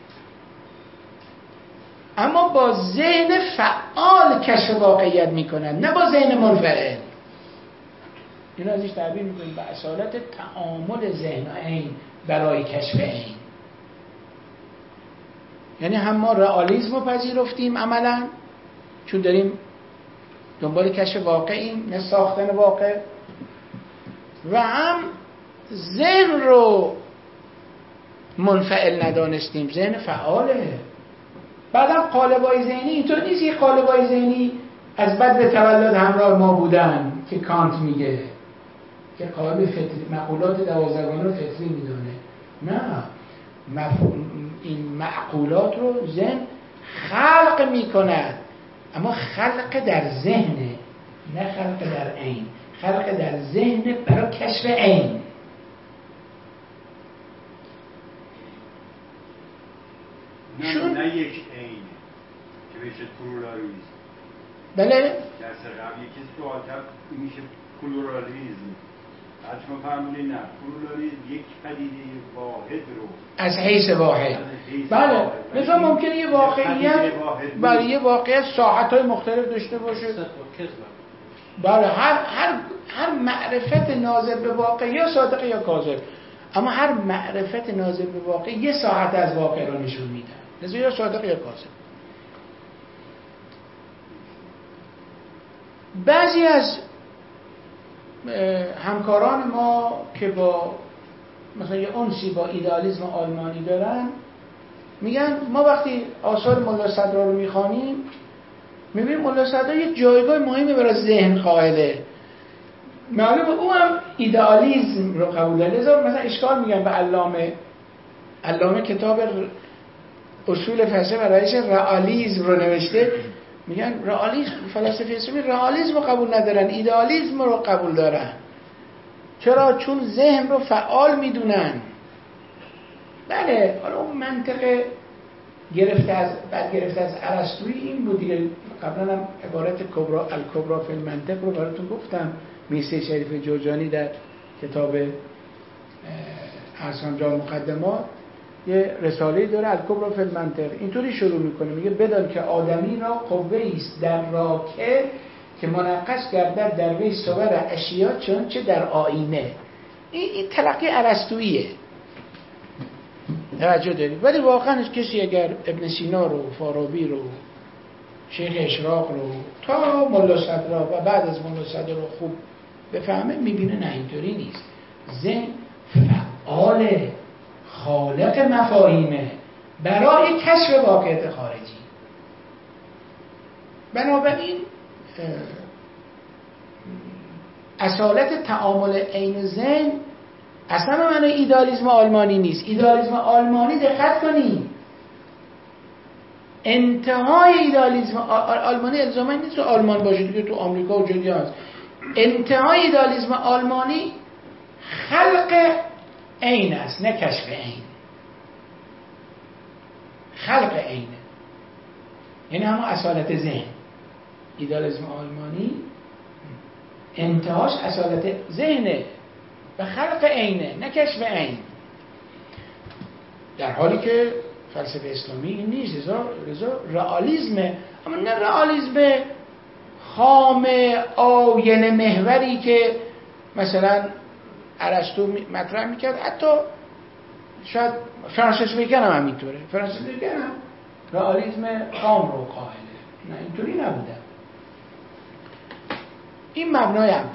اما با ذهن فعال کشف واقعیت میکنن، نه با ذهن منفعل. این ازش تعبیر میکنیم به اصالت تعامل ذهن و عین برای کشف عین. یعنی هم ما رئالیسم رو پذیرفتیم عملا چون داریم دنبال کشف واقعیم نه ساختن واقع، و هم ذهن رو منفعل ندانستیم، ذهن فعاله. بعدم قالب‌های ذهنی اینطور نیست که قالب‌های ذهنی از بدو تولد همراه ما بودن که کانت میگه که قالب فطری، معقولات دوازدگانه رو فطری میدونه. نه، این معقولات رو ذهن خلق میکند، اما خلق در ذهنه نه خلق در عین، خلق در ذهن برای کشف عین. نه یک عین که بشه پلورالیسم. بله درس قبلی که سوال کرد میشه پلورالیسم. شما فرمودین نه، پلورالیسم یک پدیده واحد رو از حیث واحد. بله مثلا ممکنه یه واقعیت برای یه واقعیت ساعت‌های مختلف داشته باشه. بله هر معرفت ناظر به واقع یا صادق یا کاذب، اما هر معرفت ناظر به واقع یه ساعت از واقع رو نشون میده، لذا یا صادق یا کاذب. بعضی از همکاران ما که با مثلا یه انسی با ایدئالیسم آلمانی دارن میگن ما وقتی آثار ملا صدرا رو میخوانیم میبینیم ملا صدرا یه جایگاه مهمی برای ذهن قائله. معلومه او هم ایدئالیسم رو قبول داره. مثلا اشکال میگن به علامه کتاب اصول فلسفه و رایش رئالیسم رو نوشته، میگن رئالیسم فلسفه اسلامی رئالیسم رو قبول ندارن، ایدئالیسم رو قبول دارن. چرا؟ چون ذهن رو فعال میدونن. بله، حالا اون منطق گرفته از ارسطویی این بود دیگه. قبلا هم عبارت الکبرا فی المنطق رو براتون گفتم، میرزا شریف جرجانی در کتاب ارسام جان مقدمات یه رساله‌ای داره، الکبرا فی المنطق. اینطوری شروع میکنه، میگه بدان که آدمی را قوه‌ای است در راکه که منقش گردد در وی صور اشیا چون چه در آینه. این تلقی ارسطوییه، توجه دارید. ولی واقعا کسی اگر ابن سینا رو، فارابی رو، شیخ اشراق رو تا ملا صدرا و بعد از ملا صدرا رو خوب بفهمه، میبینه نه اینطوری نیست. ذهن فعال، خالق مفاهیمه برای کشف واقعیت خارجی. بنابراین اصالت تعامل عین ذهن اصلا معنی ایدئالیسم آلمانی نیست. ایدئالیسم آلمانی، دقت کنید، انتهای ایدئالیسم آلمانی الزاما نیست تو آلمان باشه دیگه، تو آمریکا و جایی هست. انتهای ایدئالیسم آلمانی خلق عین است، نه کشف عین. خلق عینه، یعنی همون اصالت ذهن. ایدئالیسم آلمانی انتهاش اصالت ذهنه و خلق عینه، نه کشف عین. در حالی که فلسفه اسلامی این نیست، رضا رئالیسمه، اما نه رئالیسم خام آینه محوری که مثلا ارسطو مطرح میکرد. حتی شاید فرانسیس بیکن هم همینطوره. فرانسیس بیکن هم رئالیسم خام رو قائله، نه اینطوری نبوده. این مبنای اول.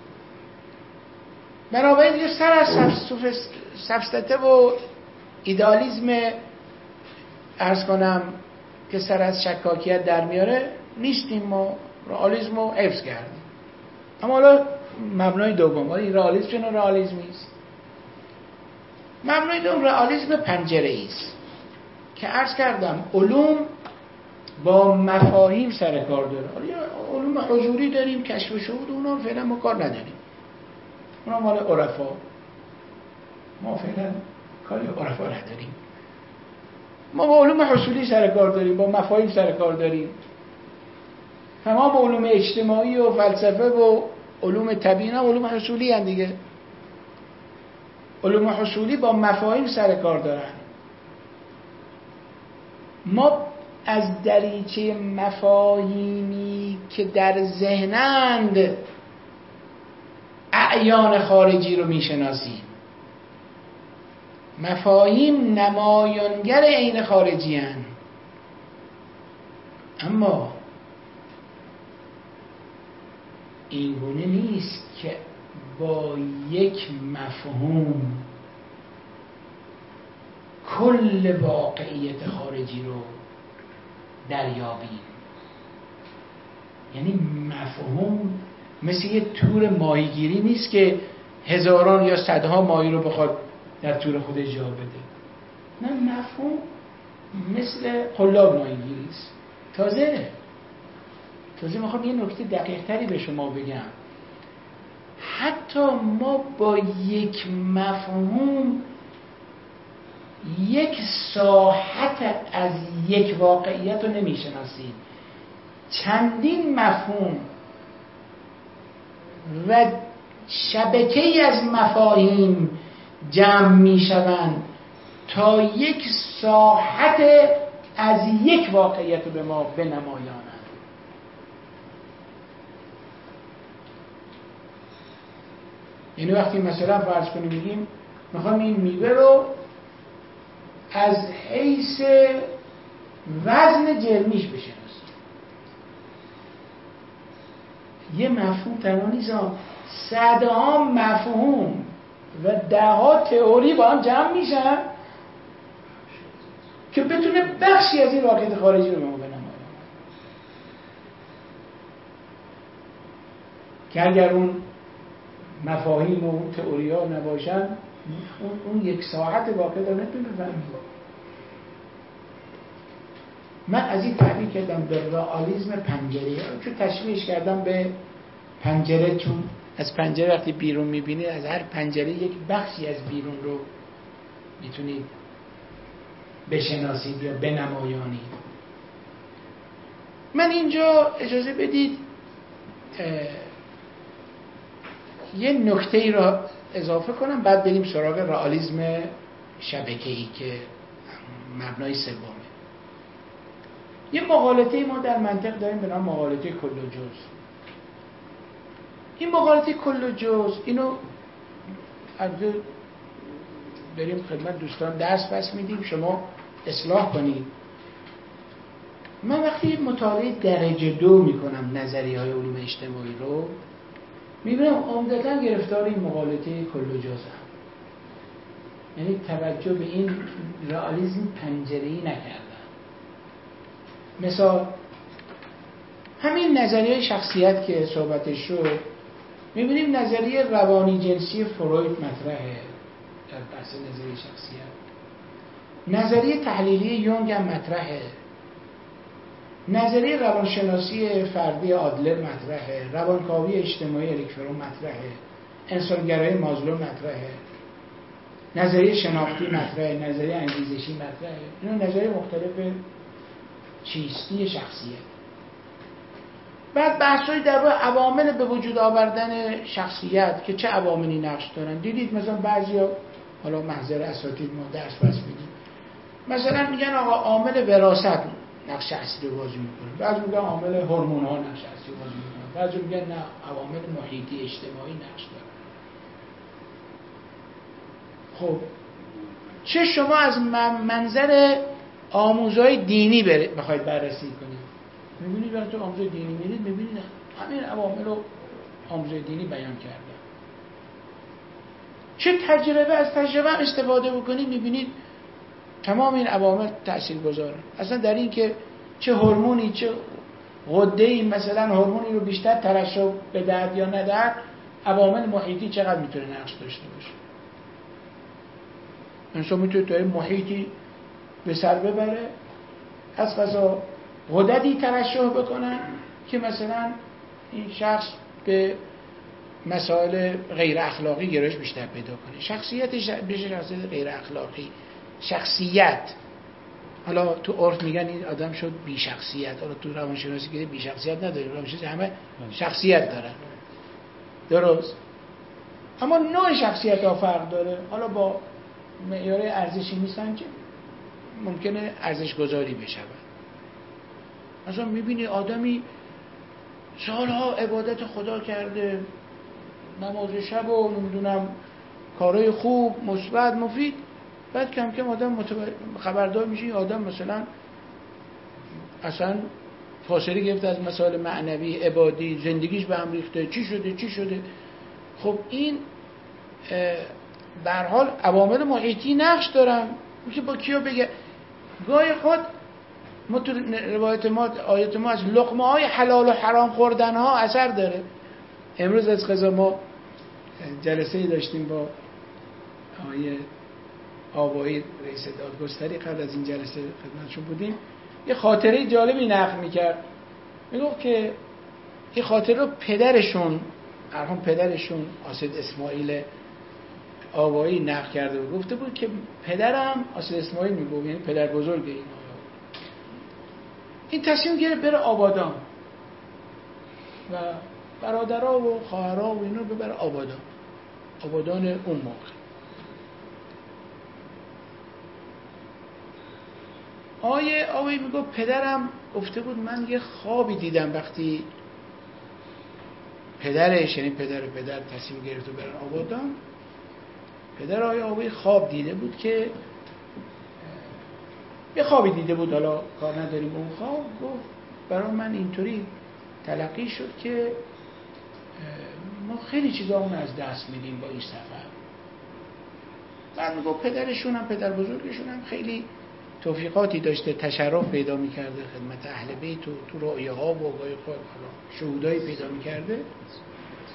بنابراین دیگه سر از سفسطه و ایدئالیسم عرض کنم که سر از شکاکیت در میاره نیستیم. ما رئالیسم رو حفظ کردیم. اما حالا مبنای دوم، این رئالیسم چه نوع رئالیسمی است؟ مبنای دوم رئالیسم پنجره‌ای است که عرض کردم علوم با مفاهیم سر کار داره. علوم حضوری داریم، کشف شهود، اونا فعلا ما کار نداریم، اونا مال عرفا، ما فعلا کاری عرفا نداریم. ما با علوم حصولی سر کار داریم، با مفاهیم سر کار داریم. تمام علوم اجتماعی و فلسفه و علوم طبیعی هم علوم حصولی هم دیگه. علوم حصولی با مفاهیم سر کار دارن. ما از دریچه مفاهیمی که در ذهنند اعیان خارجی رو میشناسیم. مفاهیم نمایانگر عین خارجی هستند. اما این گونه نیست که با یک مفهوم کل واقعیت خارجی رو دریابیم. یعنی مفهوم مثل یه تور ماهیگیری نیست که هزاران یا صدها ماهی رو بخواد در تور خودش جا بده. نه، مفهوم مثل قلاب ماهیگیری است. تازه میخوام یه نکته دقیق تری به شما بگم. حتی ما با یک مفهوم یک ساحت از یک واقعیت رو نمیشناسیم. چندین مفهوم و شبکه‌ای از مفاهیم جمع میشوند تا یک ساحت از یک واقعیت رو به ما بنمایانند. یعنی وقتی مثلا فرض کنیم میگیم میخوام این میوه رو از حیث وزن جرمیش بشناسیم، یه مفهوم تنها نیست، صدها مفهوم و دهها تئوری با هم جمع میشن که بتونه بخشی از این واقعیت خارجی رو به ما بنماید. که اگر اون مفاهیم و اون تئوریا نباشن اون یک ساعت واقع رو نتونی بفهمی. من از این تعبیر کردم به رئالیسم پنجره، چون تشبیهش کردم به پنجره، چون از پنجره وقتی بیرون میبینید از هر پنجره یک بخشی از بیرون رو میتونید بشناسید یا بنمایانید. من اینجا اجازه بدید یه نکته‌ای را اضافه کنم، بعد بریم سراغ رئالیسم شبکه‌ای که مبنای سومه. یه مقالطه ما در منطق داریم به نام مقالطه کل و جز. این مقالطه کل و جز اینو اگه بریم خدمت دوستان درس پس میدیم شما اصلاح کنید. من وقتی مطالعه درجه 2 میکنم نظریه‌های علوم اجتماعی رو میبینم عمدتاً گرفتار این مقالطه کل و جزم، یعنی توجه به این رئالیسم پنجره‌ای نکردن. مثال همین نظریه شخصیت که صحبتش شد، میبینیم نظریه روانی جنسی فروید مطرحه در بحث نظریه شخصیت، نظریه تحلیلی یونگ هم مطرحه، نظریه روانشناسی فردی آدلر مطرحه، روانکاوی اجتماعی اریک فرون مطرحه، انسانگرایی مازلو مطرحه، نظریه شناختی مطرحه، نظریه انگیزشی مطرحه. اینا نظریه مختلف چیستی شخصیت. بعد بحث‌های درباره عوامل به وجود آوردن شخصیت که چه عواملی نقش دارن. دیدید مثلا بعضیا، حالا محضر اساتید ما درس بس میدیم، مثلا میگن آقا عامل وراثت نقش اصلی رو بازی میکنه، بعضی میگن عامل هورمون‌ها نقش اصلی بازی میکنه، بعضی میگن نه عوامل محیطی اجتماعی نقش دارن. خب چه شما از منظر آموزهای دینی بخواید بررسی کنید، میبینید وقتی تو آموزهای دینی میرید میبینید همین عوامل رو آموزهای دینی بیان کردن. چه تجربه از تجربه هم استفاده بکنید میبینید تمام این عوامل تاثیرگذارن. اصلا در این که چه هورمونی چه غده‌ای مثلا هورمونی رو بیشتر ترشح بدهد یا ندهد، عوامل محیطی چقدر میتونه نقش داشته باشه. انسان میتونه توی محیطی به سر ببره، از قضا غددی ترشح بکنن که مثلا این شخص به مسائل غیر اخلاقی گرایش بیشتر پیدا کنه، شخصیتش بشه شخصیت غیر اخلاقی. شخصیت حالا تو عرف میگن این آدم شد بی شخصیت، حالا تو روانشناسی که بی شخصیت نداره، روانشناسی همه شخصیت دارن، درست؟ اما نوع شخصیت ها فرق داره. حالا با معیار ارزشی نیستن که ممکنه ارزش گذاری بشود. مثلا میبینی آدمی سالها عبادت خدا کرده، نماز شب و نمیدونم کارهای خوب مثبت مفید، بعد کم کم آدم خبردار میشه این آدم مثلا اصلا فاصله گرفته از مسائل معنوی عبادی، زندگیش به هم ریخته، چی شده. خب این به هر حال عوامل محیطی نقش دارن. میشه با کیو بگه گاهی خود ما تو روایت ما آیت ما از لقمه های حلال و حرام خوردن ها اثر داره. امروز از قضا ما جلسه داشتیم با آقای آبایی رئیس دادگستری، قبل از این جلسه خدمتشون بودیم، یه خاطره جالبی نقل میکرد. میگفت که این خاطره رو پدرشون آسد اسماعیل آبایی نقل کرده بود. گفته بود که پدرم آسد اسماعیل میگفت، یعنی پدر بزرگ این تصمیم گرفت بره آبادان و برادرها و خواهرها و اینو ببره آبادان اون موقع. آقای میگه پدرم گفته بود من یه خوابی دیدم وقتی پدرش، یعنی پدر تصمیم گرفت و برن آبادان. پدر آقای خواب دیده بود که یه خوابی دیده بود، حالا کار نداریم اون خواب. گفت برای من اینطوری تلقی شد که ما خیلی چیزامون از دست میدیم با این سفر. بعد میگه پدرشون هم پدر بزرگشون هم خیلی توفیقاتی داشته، تشرف پیدا میکرده خدمت اهل بیت و تو رؤیاها و گاهی خود شهودایی پیدا میکرده.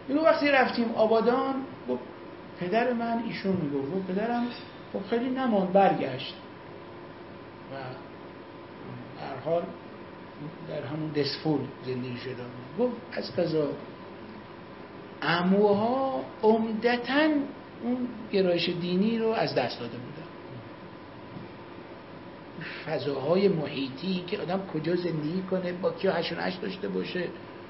میگه وقتی رفتیم آبادان گفت پدر من، ایشون میگفت پدرم خب خیلی نماند برگشت و هر حال در همون دسفول زندگی شده بود. گفت از قضا عموها عمدتاً اون گرایش دینی رو از دست داده بودن. فضاهای محیطی که آدم کجا زندگی کنه، با کیا هش و نش داشته باشه،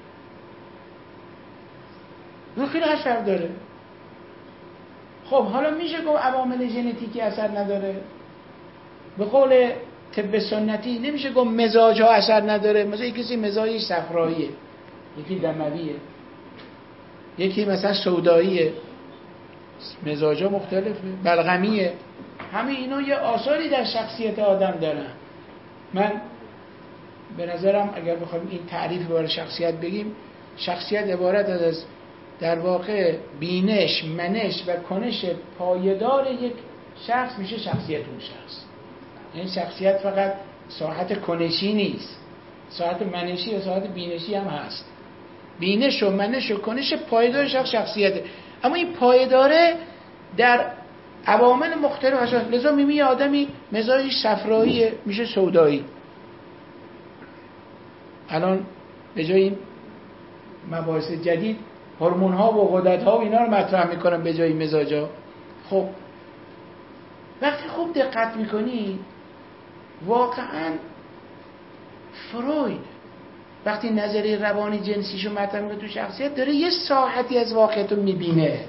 اون خیلی اثر داره. خب حالا میشه گفت عوامل ژنتیکی اثر نداره؟ به قول طب سنتی نمیشه گفت مزاج ها اثر نداره؟ مثلا یکی کسی مزاجش صفراییه، یکی دمویه، یکی مثلا سوداییه، مزاج ها مختلفه، بلغمیه. همه اینا یه آثاری در شخصیت آدم دارن. من به نظرم اگر بخوایم این تعریف برای شخصیت بگیم، شخصیت عبارت از در واقع بینش، منش و کنش پایدار یک شخص میشه شخصیت اون شخص. این شخصیت فقط ساحت کنشی نیست، ساحت منشی و ساحت بینشی هم هست. بینش و منش و کنش پایدار شخصیته. اما این پایداره در عوامل مختلف هست. لذا میبینی آدمی مزاجش صفراییه میشه سودایی. الان به جای این مباحث جدید هورمون ها و غدد ها و اینا رو مطرح میکنن به جای مزاج ها. خب وقتی خوب دقت میکنی واقعا فروید وقتی نظریه روانی جنسیشو مطرح میکنه تو شخصیت، داره یه ساحتی از واقعیت رو میبینه.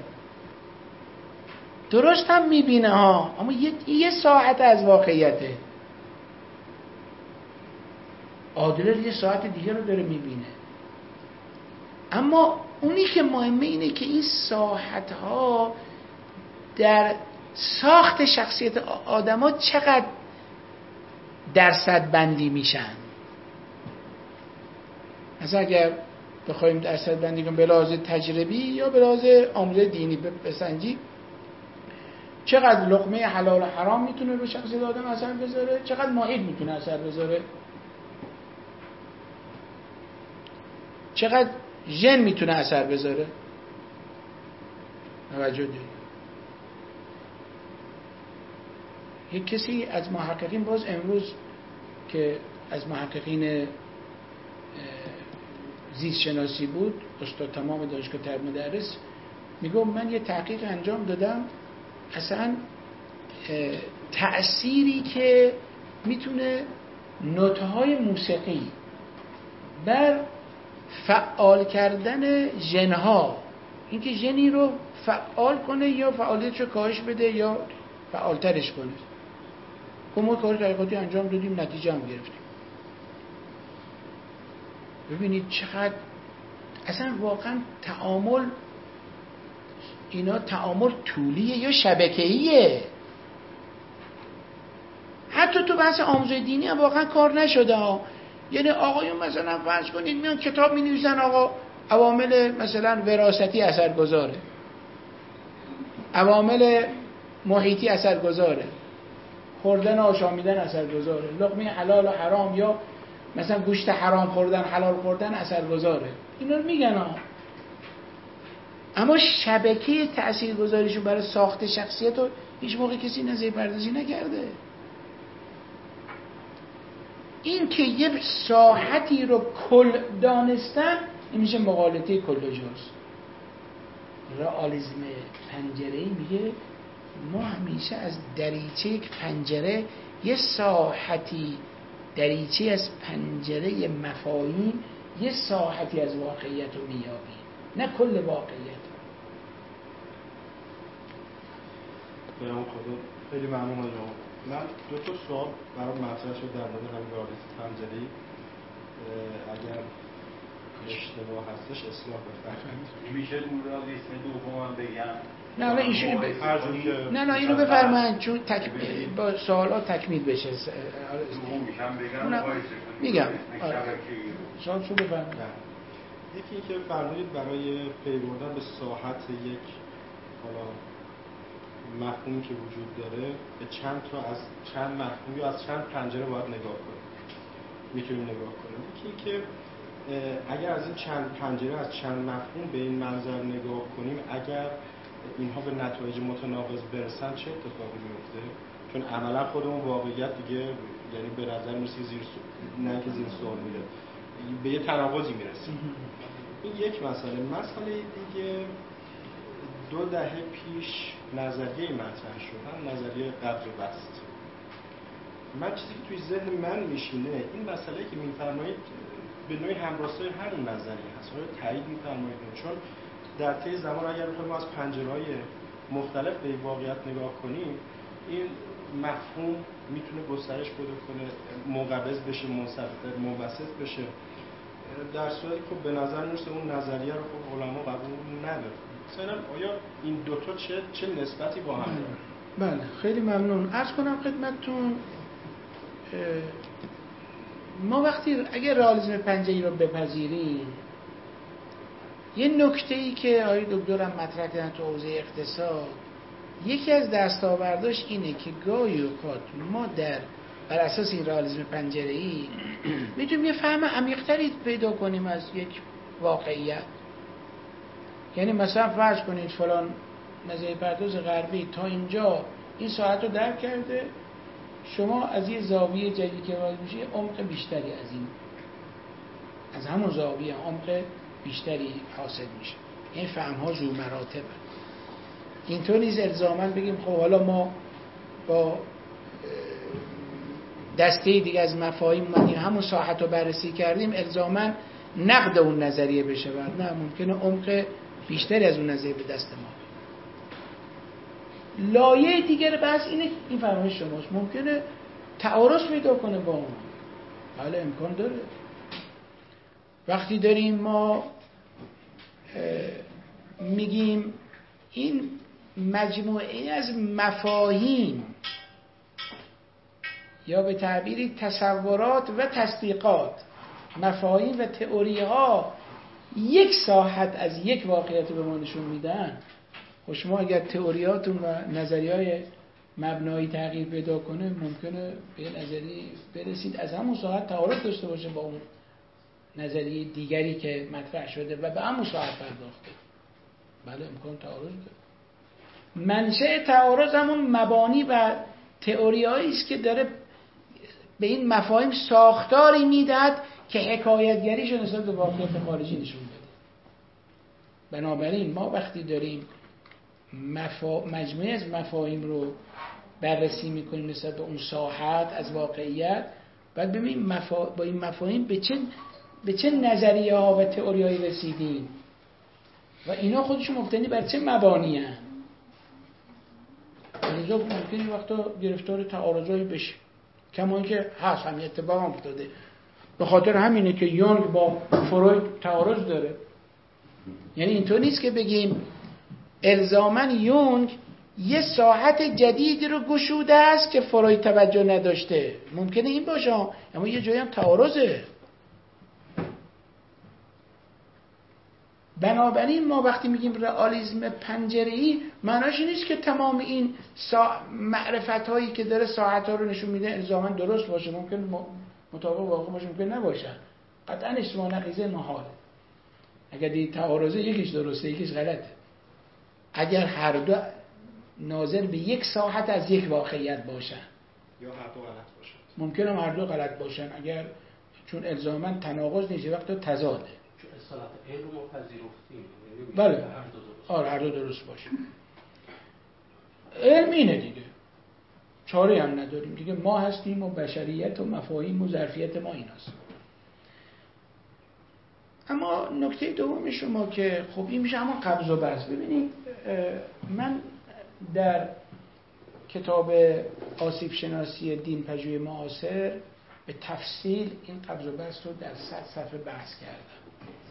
درست هم میبینه ها، اما یه ساحت از واقعیته. آدلر یه ساحت دیگه رو داره میبینه. اما اونی که مهمه اینه که این ساحت ها در ساخت شخصیت آدم ها چقدر درصد بندی میشن. مثلا اگر بخوایم درصد بندی کنیم به لحاظ تجربی یا به لحاظ آموزه دینی بسنجیم، چقدر لقمه حلال و حرام میتونه به شخصیت آدم اثر بذاره، چقدر محیط میتونه اثر بذاره، چقدر ژن میتونه اثر بذاره. توجه دارید؟ یک کسی از محققین باز امروز که از محققین زیست شناسی بود، استاد تمام دانشگاه طب مدرس، میگم من یه تحقیق انجام دادم، اصلا تأثیری که میتونه نوت‌های موسیقی بر فعال کردن ژن‌ها، اینکه ژنی رو فعال کنه یا فعالیتش رو کاهش بده یا فعالترش کنه. ما کار تحقیقاتی انجام دادیم، نتیجه هم گرفتیم. ببینید چقدر اصلا واقعا تعامل، اینا تعامل طولیه یا شبکه‌ایه. حتی تو بحث آموزش دینی هم واقعا کار نشده ها. یعنی آقایون مثلا فرض کنید میان کتاب می‌نویسن آقا عوامل مثلا وراثتی اثرگذاره، عوامل محیطی اثرگذاره، خوردن و آشامیدن اثرگذاره، لقمه حلال و حرام یا مثلا گوشت حرام خوردن حلال خوردن اثرگذاره. اینا رو میگن ها. اما شبکه تاثیرگذاریشون برای ساخت شخصیت رو هیچ موقع کسی نظریه پردازی نکرده. این که یه ساحتی رو کل دانستن، این میشه مغالطه کلوجوز. رئالیسم پنجره‌ای میگه ما همیشه از دریچه یک پنجره یه ساحتی، دریچه از پنجره مفاهیم یه ساحتی از واقعیت رو میابیم، نه کل واقعیت. برام خدا خیلی ممنون از شما. من دو تا سوال برام مطرح شد در مورد همین رئالیسم پنجره‌ای. اگر اشتباه هستش اصلاح بفرمایید. میشه رئالیسم دومم بگم؟ نه ایشون نه اینو بفرمایید چون با سوالات تکمیل بشه. میگم سوال شو بفرمایید. یکی که فرمودید برای پی بردن به ساحت یک حالا مفهومی که وجود داره به چند تا از چند مفهوم یا از چند پنجره باید نگاه کنیم، میتونیم نگاه کنیم. یکی که اگر از این چند پنجره از چند مفهوم به این منظر نگاه کنیم، اگر اینها به نتایج متناقض برسن چه اتفاقی میفته؟ چون عملا خودمون واقعیت دیگه یعنی به نظر میرسه نه که زیر سوال میره، به یه تناقضی میرسیم. این یک مسئله دیگه 2 دهه پیش نظریه مطرح شد، هم نظریه قبض و بسط. من چیزی که توی ذهن من میشینه این مسئله که میفرمایید به نوعی همراستای همون نظریه هست. آیا تایید میفرمایید؟ چون در طی زمان اگر بخوایم از پنجره‌های مختلف به واقعیت نگاه کنیم، این مفهوم میتونه گسترش پیدا کنه، منقبض بشه، منصرف منبسط بشه، در صورتی که به نظر میرسه اون نظریه رو خب علما قبول نداره. مثلا آیا این دوتا چه نسبتی با هم داره؟ بله، خیلی ممنون. عرض کنم خدمتتون، ما وقتی اگر رئالیسم پنجره‌ای رو بپذیریم، یه نکته‌ای که آقای دکترم مطرح کردن تو حوزه اقتصاد، یکی از دستاورداش اینه که گاهی اوقات ما بر اساس این رئالیسم پنجره‌ای میتونیم یه فهم عمیق‌تری پیدا کنیم از یک واقعیت. یعنی مثلا فرض کنید فلان نظریه پرداز غربی تا اینجا این ساعت رو درک کرده، شما از یه زاویه جدیدی که وارد میشه عمق بیشتری از همون زاویه عمق بیشتری حاصل میشه. این فهم‌ها ذو مراتبه. اینطور نیست الزاماً بگیم خب حالا ما با دسته دیگه از مفاهیم اومدیم همون ساحت رو بررسی کردیم الزاماً نقد اون نظریه بشه. نه، ممکنه عمق بیشتری از اون نظریه به دست ما. لایه دیگر بحث اینه، این فرمایش شماست، ممکنه تعارض پیدا کنه با اون. بله، امکان داره. وقتی داریم ما میگیم این مجموعه از مفاهیم یا به تعبیری تصورات و تصدیقات، مفاهیم و تئوری ها یک ساحت از یک واقعیت به ما نشون میدن، و شما اگر تئوریاتون و نظریه‌های مبنایی تغییر پیدا کنه ممکنه به نظریه برسید از همون ساحت تعارض داشته باشه با اون نظریه دیگری که مطرح شده و به همون ساحت پرداخته. بله، امکان تعارض داره. منشأ تعارض همون مبانی و تئوریایی است که داره به این مفاهیم ساختاری میدهد که حکایتگریش نسبت به واقعیت خارجی نشون بده. بنابراین ما وقتی داریم مجموعه از مفاهیم رو بررسی میکنیم نسبت به اون ساحت از واقعیت، باید ببینیم با این مفاهیم به چه نظریه ها و تئوریایی رسیدیم و اینا خودشون مبتنی بر چه مبانی هستند. لذا ممکنه وقتا گرفتار تعارضایی بشه، کما اینکه هست، همین اتفاق هم افتاده. به خاطر همینه که یونگ با فروید تعارض داره. یعنی اینطور نیست که بگیم الزاماً یونگ یه ساحت جدیدی رو گشوده است که فروید توجه نداشته. ممکنه این باشه، اما یه جایی هم تعارضه. بنابراین ما وقتی میگیم رئالیسم پنجره‌ای، معناش این نیست که تمام این معرفت هایی که داره ساحت ها رو نشون میده الزاماً درست باشه. ممکن مطابق واقع باشه، ممکن نباشه. قطعاً اشتباه نقیضه محال. اگر دی تعارضه یکیش درسته یکیش غلطه. اگر هر دو ناظر به یک ساحت از یک واقعیت باشن یا هر دو غلط باشن، ممکنه هم هر دو غلط باشن. اگر چون الزاماً تناقض نیست، وقت تضاده. چون اصالت علم رو پذیرفتیم. بله، هر دو درست باشه. علم اینه دیگه، چاره هم نداریم دیگه. ما هستیم و بشریت و مفاهیم و ظرفیت ما ایناست. اما نکته دوم شما که خب این میشه همون قبض و بسط. ببینید من در کتاب آسیب شناسی دین پژوهی معاصر به تفصیل این قبض و بسط رو در 100 صفحه بحث کردم.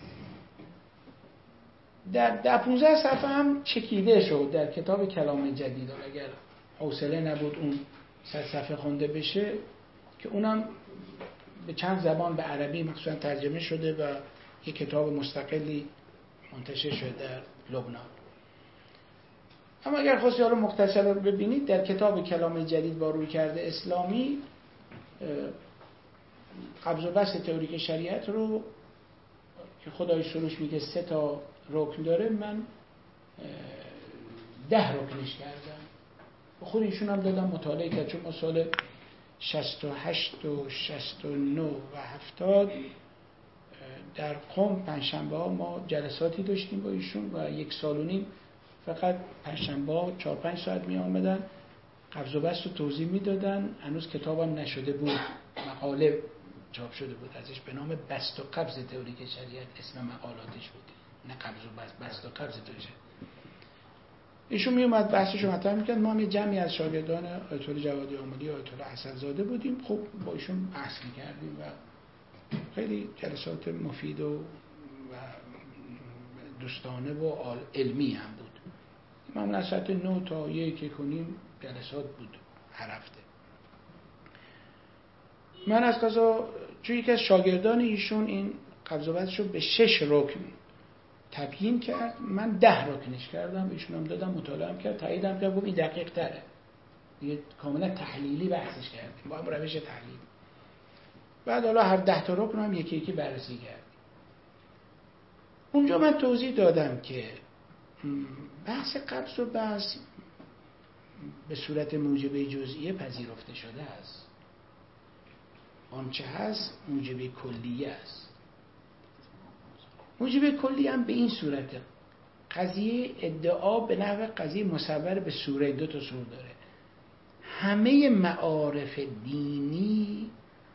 در 15 صفحه هم چکیده شد در کتاب کلام جدید. اگر حوصله نبود اون 100 صفحه خونده بشه، که اونم به چند زبان به عربی مخصوصا ترجمه شده و یک کتاب مستقلی منتشر شده در لبنان. اما اگر خواستی رو مختصر رو ببینید، در کتاب کلام جدید با رویکرد اسلامی قبض و بسط تئوریک شریعت رو که خدای سروش میگه 3 تا رکن داره، من 10 رکنش کردم. خود ایشون هم دادم مطالعه کرد، چون ما سال 68 و 69 و 70 در قم پنجشنبه ها ما جلساتی داشتیم با ایشون و 1 سال و نیم فقط پنجشنبه ها 4-5 ساعت می آمدن قبض و بسط رو توضیح می دادن. هنوز کتابم نشده بود، مقاله چاپ شده بود ازش به نام بسط و قبض تئوریک شریعت، اسم مقالاتش بود، نه قبض و بسط و قبض تئوریک. ایشون می اومد بحثش رو مطرح می‌کرد. ما هم یه جمعی از شاگردان آیت الله جوادی آملی و آیت الله حسن‌زاده بودیم. خب با ایشون بحث می‌کردیم و خیلی جلسات مفید و دوستانه و علمی هم بود. معمولا از ساعت 9 تا 1-1:30 جلسات بود هر هفته. من از قضا چون یکی از شاگردان ایشون این قبض و بسطش رو به 6 رکن تبیین کرد، من 10 رکنش کردم، ایشون هم دادم مطالعه هم کرد، تاییدم کرد، گفت این دقیق تره. دیگه کاملا تحلیلی بحثش کردیم با هم روش تحلیل. بعد حالا هر 10 تا رکن هم یکی یکی بررسی کردیم. اونجا من توضیح دادم که بحث قبض و بسط به صورت موجبه جزئیه پذیرفته شده است. آنچه هست موجبه کلیه است. موجبه کلیه هم به این صورته. قضیه ادعا به نحو قضیه مصور به سوره، 2 تا سور داره. همه معارف دینی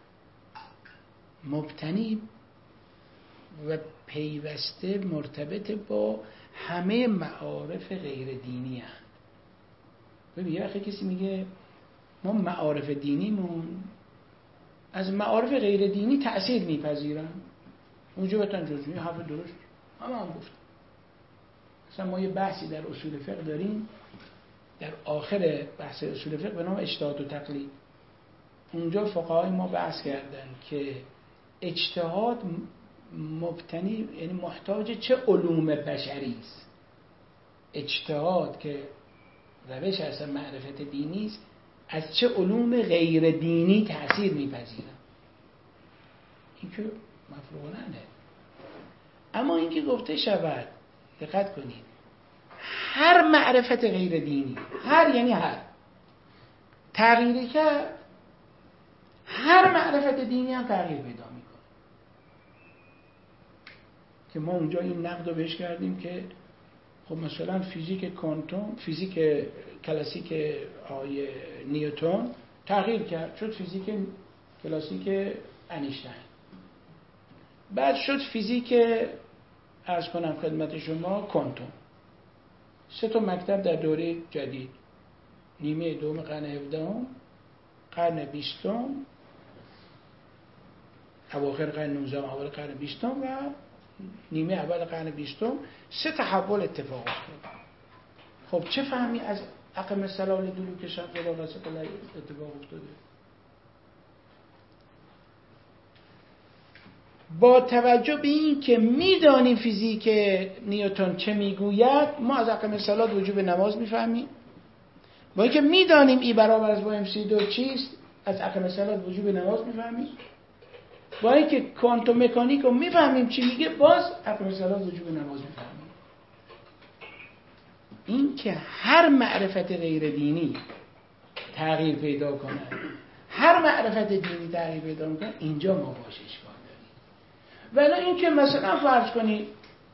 مبتنی و پیوسته مرتبط با همه معارف غیر دینی هست. ببین یه وقتی کسی میگه ما معارف دینیمون از معارف غیر دینی تأثیر میپذیرن، موجبتاً جزئی، حرف درست هم گفتم. مثلا ما یه بحثی در اصول فقه داریم، در آخر بحث اصول فقه به نام اجتهاد و تقلید. اونجا فقهای ما بحث کردن که اجتهاد مبتنی یعنی محتاج چه علوم بشری است. اجتهاد که روش اصلا معرفت دینی است، از چه علوم غیر دینی تأثیر میپذیرن. این که مفروغانه. اما این که گفته شود، دقت کنید، هر معرفت غیر دینی، هر یعنی هر تغییری که هر معرفت دینی هم تغییر پیدا میکنه. که ما اونجا این نقد رو بهش کردیم که خب مثلا فیزیک کوانتوم، فیزیک کلاسیک آقای نیوتن تغییر کرد، شد فیزیک کلاسیک انیشتین. بعد شد فیزیک عرض کنم خدمت شما کوانتوم. 3 تا مکتب در دوره جدید، نیمه دوم قرن 17، قرن 20، اواخر قرن 19، اول قرن 20 و نیمه اول قرن 20، 3 تحول اتفاق افتاد. خب چه فهمی از عقم سلال دلوک شمس و غسق لیل اتفاق افتاده؟ با توجه به این که میدانیم فیزیک نیوتن چه میگوید، ما از عقم سلال وجوب نماز میفهمیم. با اینکه میدانیم ای برابر از با MC2 چیست، از عقم سلال وجوب نماز میفهمیم. با اینکه کوانتوم مکانیک رو میفهمیم چی میگه، باز عقم سلال وجوب نماز میفهمیم. این که هر معرفت غیر دینی تغییر پیدا کنه، هر معرفت دینی تغییر پیدا کنه، اینجا ما باش اشکال داریم. ولی این که مثلا فرض کنید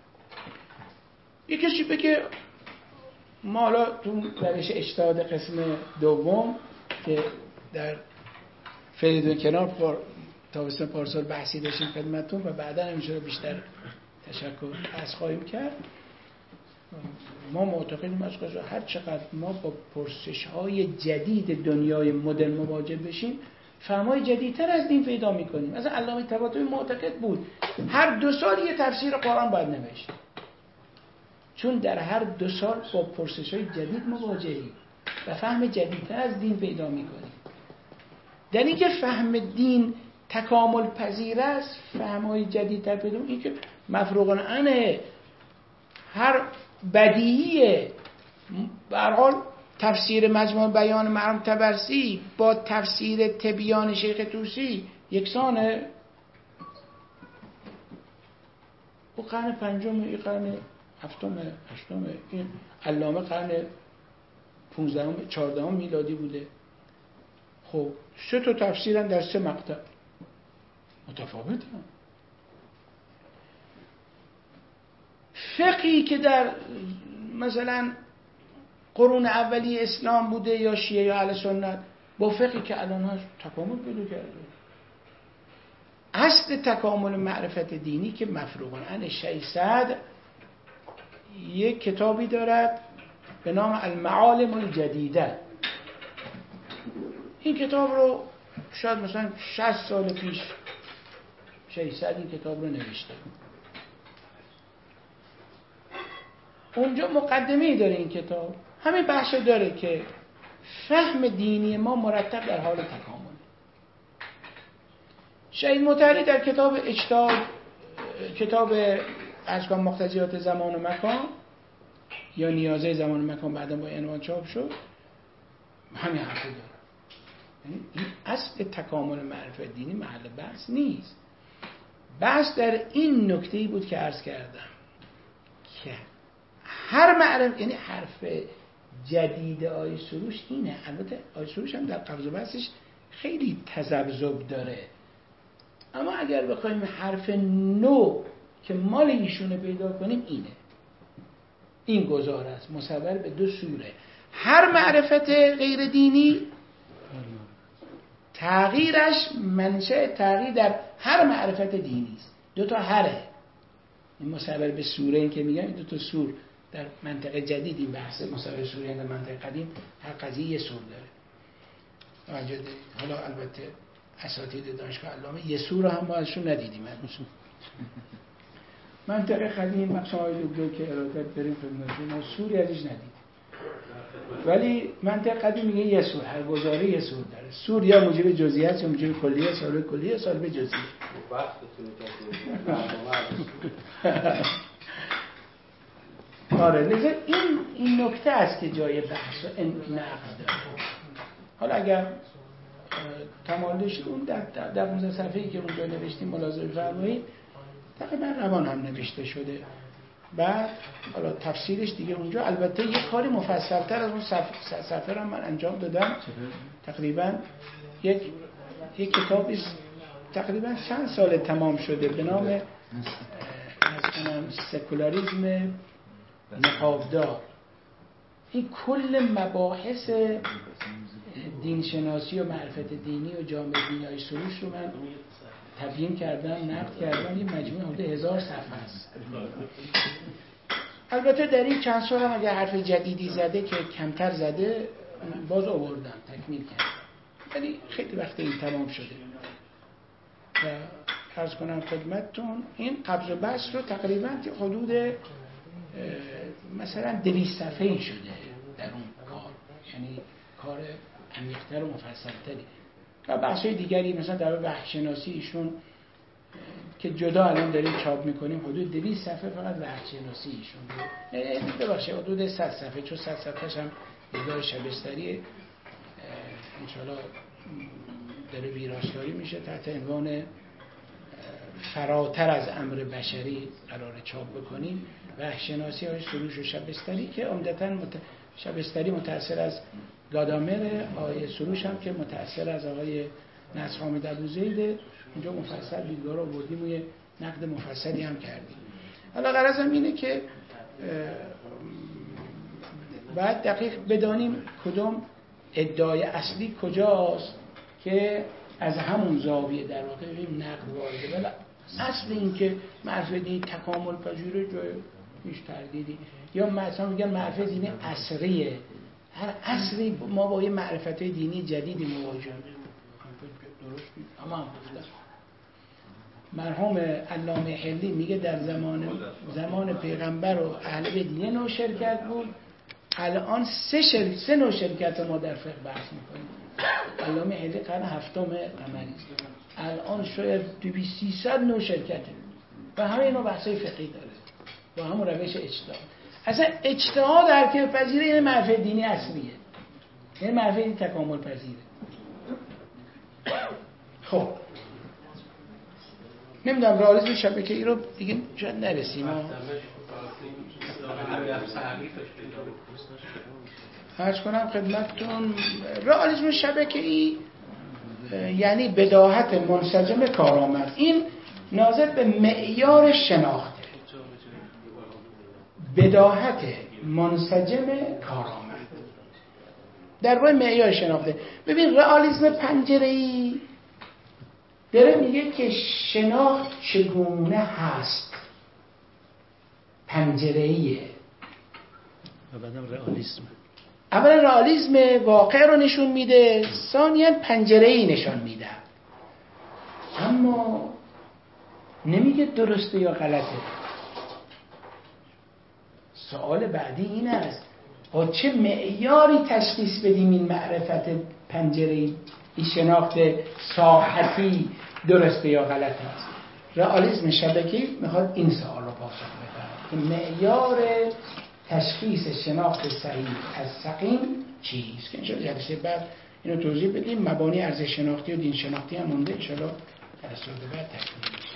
یک کسی بگه ما حالا تو روش اجتهاد قسم دوم که در فریدون کنار تابستان پارسال بحثی داشتیم خدمتتون و بعدا همیشه رو بیشتر تشکر از خواهیم کرد. ما معتقدیم از قضا هر چقدر ما با پرسش‌های جدید دنیای مدرن مواجه بشیم، فهم‌های جدیدتر از دین پیدا می‌کنیم. مثلا علامه طباطبایی معتقد بود هر 2 سال یه تفسیر قرآن باید نوشت، چون در هر 2 سال با پرسش‌های جدید مواجهیم و فهم جدیدتر از دین پیدا می‌کنیم. در این که فهم دین تکامل پذیر است، فهم‌های جدیدتر پیدا می‌کنیم. این که مفروغانه هر بدیهیه. به هر حال تفسیر مجموع بیان مرحوم طبرسی با تفسیر تبیان شیخ طوسی یکسانه. او قرن پنجم، این قرن هفتم، هشتم، این علامه قرن 15 14 میلادی بوده. خب 3 تا تفسیرن در 3 مقطع متفاوتن. فقهی که در مثلا قرون اولی اسلام بوده یا شیعه یا اهل سنت با فقهی که الان هست تکامل پیدا کرده. اصل تکامل معرفت دینی که مفروغ عن شیصد یک کتابی دارد به نام المعالم الجدیده. این کتاب رو شاید مثلا 60 سال پیش 600 این کتاب رو نوشته. اونجا مقدمه‌ای داره این کتاب، همین بحث داره که فهم دینی ما مرتب در حال تکامل. شهید مطهری در کتاب اجتهاد، کتاب اشکال مقتضیات زمان و مکان یا نیازه زمان و مکان بعدا با عنوان چاپ شد، همین حرفو داره. یعنی این اصل تکامل معرفت دینی محل بحث نیست. بحث در این نکته‌ای بود که عرض کردم که هر معرفت، یعنی حرف جدید آیه سروش اینه. البته آیه سروش هم در قبض و بسطش خیلی تذبذب داره، اما اگر بخوایم حرف نو که مال ایشونه پیدا کنیم اینه، این گزاره است مصور به 2 سوره. هر معرفت غیر دینی تغییرش منشأ تغییر در هر معرفت دینی است. 2 تا هره، این مصور به سوره، این که میگم 2 تا سور در منطق جدید، این بحث مصور سوره در منطق قدیم هر قضیه یه سور داره. حالا البته اساتید دانشگاه علامه یه سور هم ما ازشون ندیدیم. منطق قدیم مثلا آقای دکتر که ارادت بریم خدمتشون ما سوری ازش ندیدیم، ولی منطق قدیم میگه یه سور، هر گزاره یه سور داره. سور یا موجب جزئیات یا موجب کلیه، سالب کلیه، سالب جزئی. آره، لذا این نکته است که جای بحث و نقد داره. حالا اگر تمایلش اون در 15 صفحه‌ای که اونجا نوشتیم ملاحظه بفرمایید، تقریبا روان هم نوشته شده. بعد حالا تفسیرش دیگه اونجا، البته یه کاری مفصل‌تر از اون صفحه رو من انجام دادم. تقریبا یک کتابی تقریبا چند سال تمام شده به نام سکولاریسم نقابدار. این کل مباحث دینشناسی و معرفت دینی و جامعه دینی سروش رو من تبیین کردم، نقد کردم. این مجموعه حدود 1000 صفحه است. البته در این چند سال هم اگر حرف جدیدی زده که کمتر زده باز آوردم، تکمیل کردم، ولی خیلی وقت این تمام شده. و عرض کنم خدمتتون این قبض و بسط رو تقریبا حدود مثلا 200 صفحه‌ای شده در اون کار، یعنی کار عمیق‌تر و مفصل‌تری. و بحث‌های دیگری مثلا در وحش شناسی ایشون که جدا الان داریم چاپ می‌کنیم حدود 200 صفحه فقط وحش شناسی ایشون، ببخشید حدود 100 صفحه، چون 100 صفحه‌ش هم دیدار شبستری انشالله داره ویراستاری میشه تحت عنوان فراتر از امر بشری قرار چاپ بکنیم. وحش شناسی های سروش و شبستری که عمدتاً شبستری متأثر از گادامر، آقای سروش هم که متأثر از آقای نصر حامد ابوزید. اینجا مفصل دیدگاه رو آوردیم و یه نقد مفصلی هم کردیم. حالا غرضم اینه که باید دقیق بدانیم کدوم ادعای اصلی کجاست که از همون زاویه در واقع این نقد وارده. ولی اصل این که معرفت دینی تکامل پذیره جای هیچ تردیدی، یا مثلا میگن معرفت دینی عصریه. هر عصری ما با یه معرفت دینی جدیدی مواجهیم. درست اما هم گفتم مرحوم علامه حلی میگه در زمان پیغمبر و اهل بیت یه نوع شرکت بود، الان 3 نوع شرکت ما در فقه بحث میکنیم. علامه حلی قرن 7 قمری، الان شاید 200-300 نوع شرکته و همه اینا بحثای فقهی داره با همون روش اجتهاد. اصلا اجتهاد هر که پذیره یعنی معرفت دینی اصلیه، یعنی معرفت دینی تکامل پذیره. خب نمیدونم رئالیسم شبکه‌ای رو دیگه شاید نرسیم. عرض کنم خدمتتون رئالیسم شبکه‌ای یعنی بداهت منسجم کارآمد. این ناظر به معیار شناخته، بداهت منسجم کارآمد در واقع معیار شناخته. ببین رئالیسم پنجره‌ای داره میگه که شناخت چگونه هست، پنجره‌ایه. و بعدم رئالیسم، اولا رئالیسم واقع رو نشون میده، ثانیاً پنجره‌ای نشون میده، اما نمیگه درسته یا غلطه. سوال بعدی این است با چه معیاری تشخیص بدیم این معرفت پنجره‌ای، این شناخت ساحتی درسته یا غلط است. رئالیسم شبکه‌ای میخواد این سوال رو پاسخ بده که معیار تشخیص شناخت صحیح از سقیم چیست، که انشاءالله جلسه بعد اینو توضیح بدیم. مبانی ارزش شناختی و دین شناختی هم مونده، انشاءالله جلسه بعد تکمیل میشه.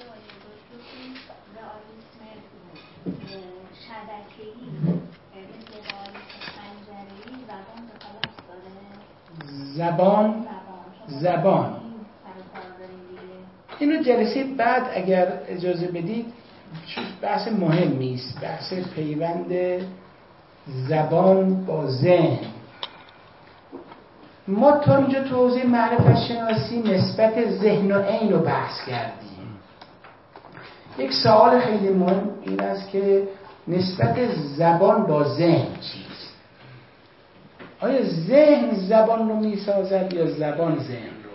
زبان اینو جلسه بعد اگر اجازه بدید، بحث مهمی است، بحث پیوند زبان با ذهن. ما تا اینجا تو حوزه معرفت شناسی نسبت ذهن و عین رو بحث کردیم. یک سوال خیلی مهم این است که نسبت زبان با ذهن چیست؟ آیا ذهن زبان رو میسازد یا زبان ذهن رو؟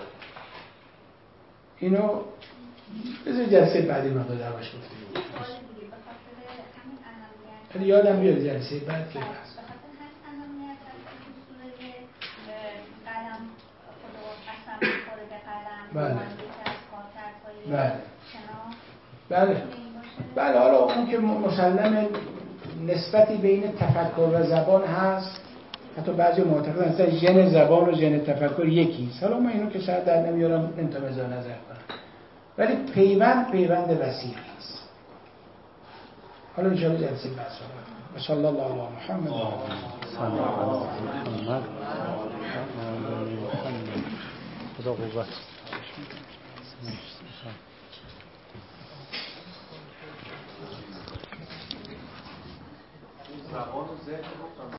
اینو بذار جلسه بعدی مقدار دربارش گفتیم. ولی یادم بیاد جلسه بعد که بحث. بله. بله. بله حالا اون که مسلمه نسبتی بین تفکر و زبان هست، حتی بعضی معتقدن اصلا ژن زبان و ژن تفکر یکیست. حالا من اینو که شاید در نمیارم نمیتونم اظهار نظر کنم، ولی پیوند وسیع است. حالا انشاءالله جلسه بعد صحبت. صلی الله علی محمد و محمد. خدا قوت. زبان و ذهن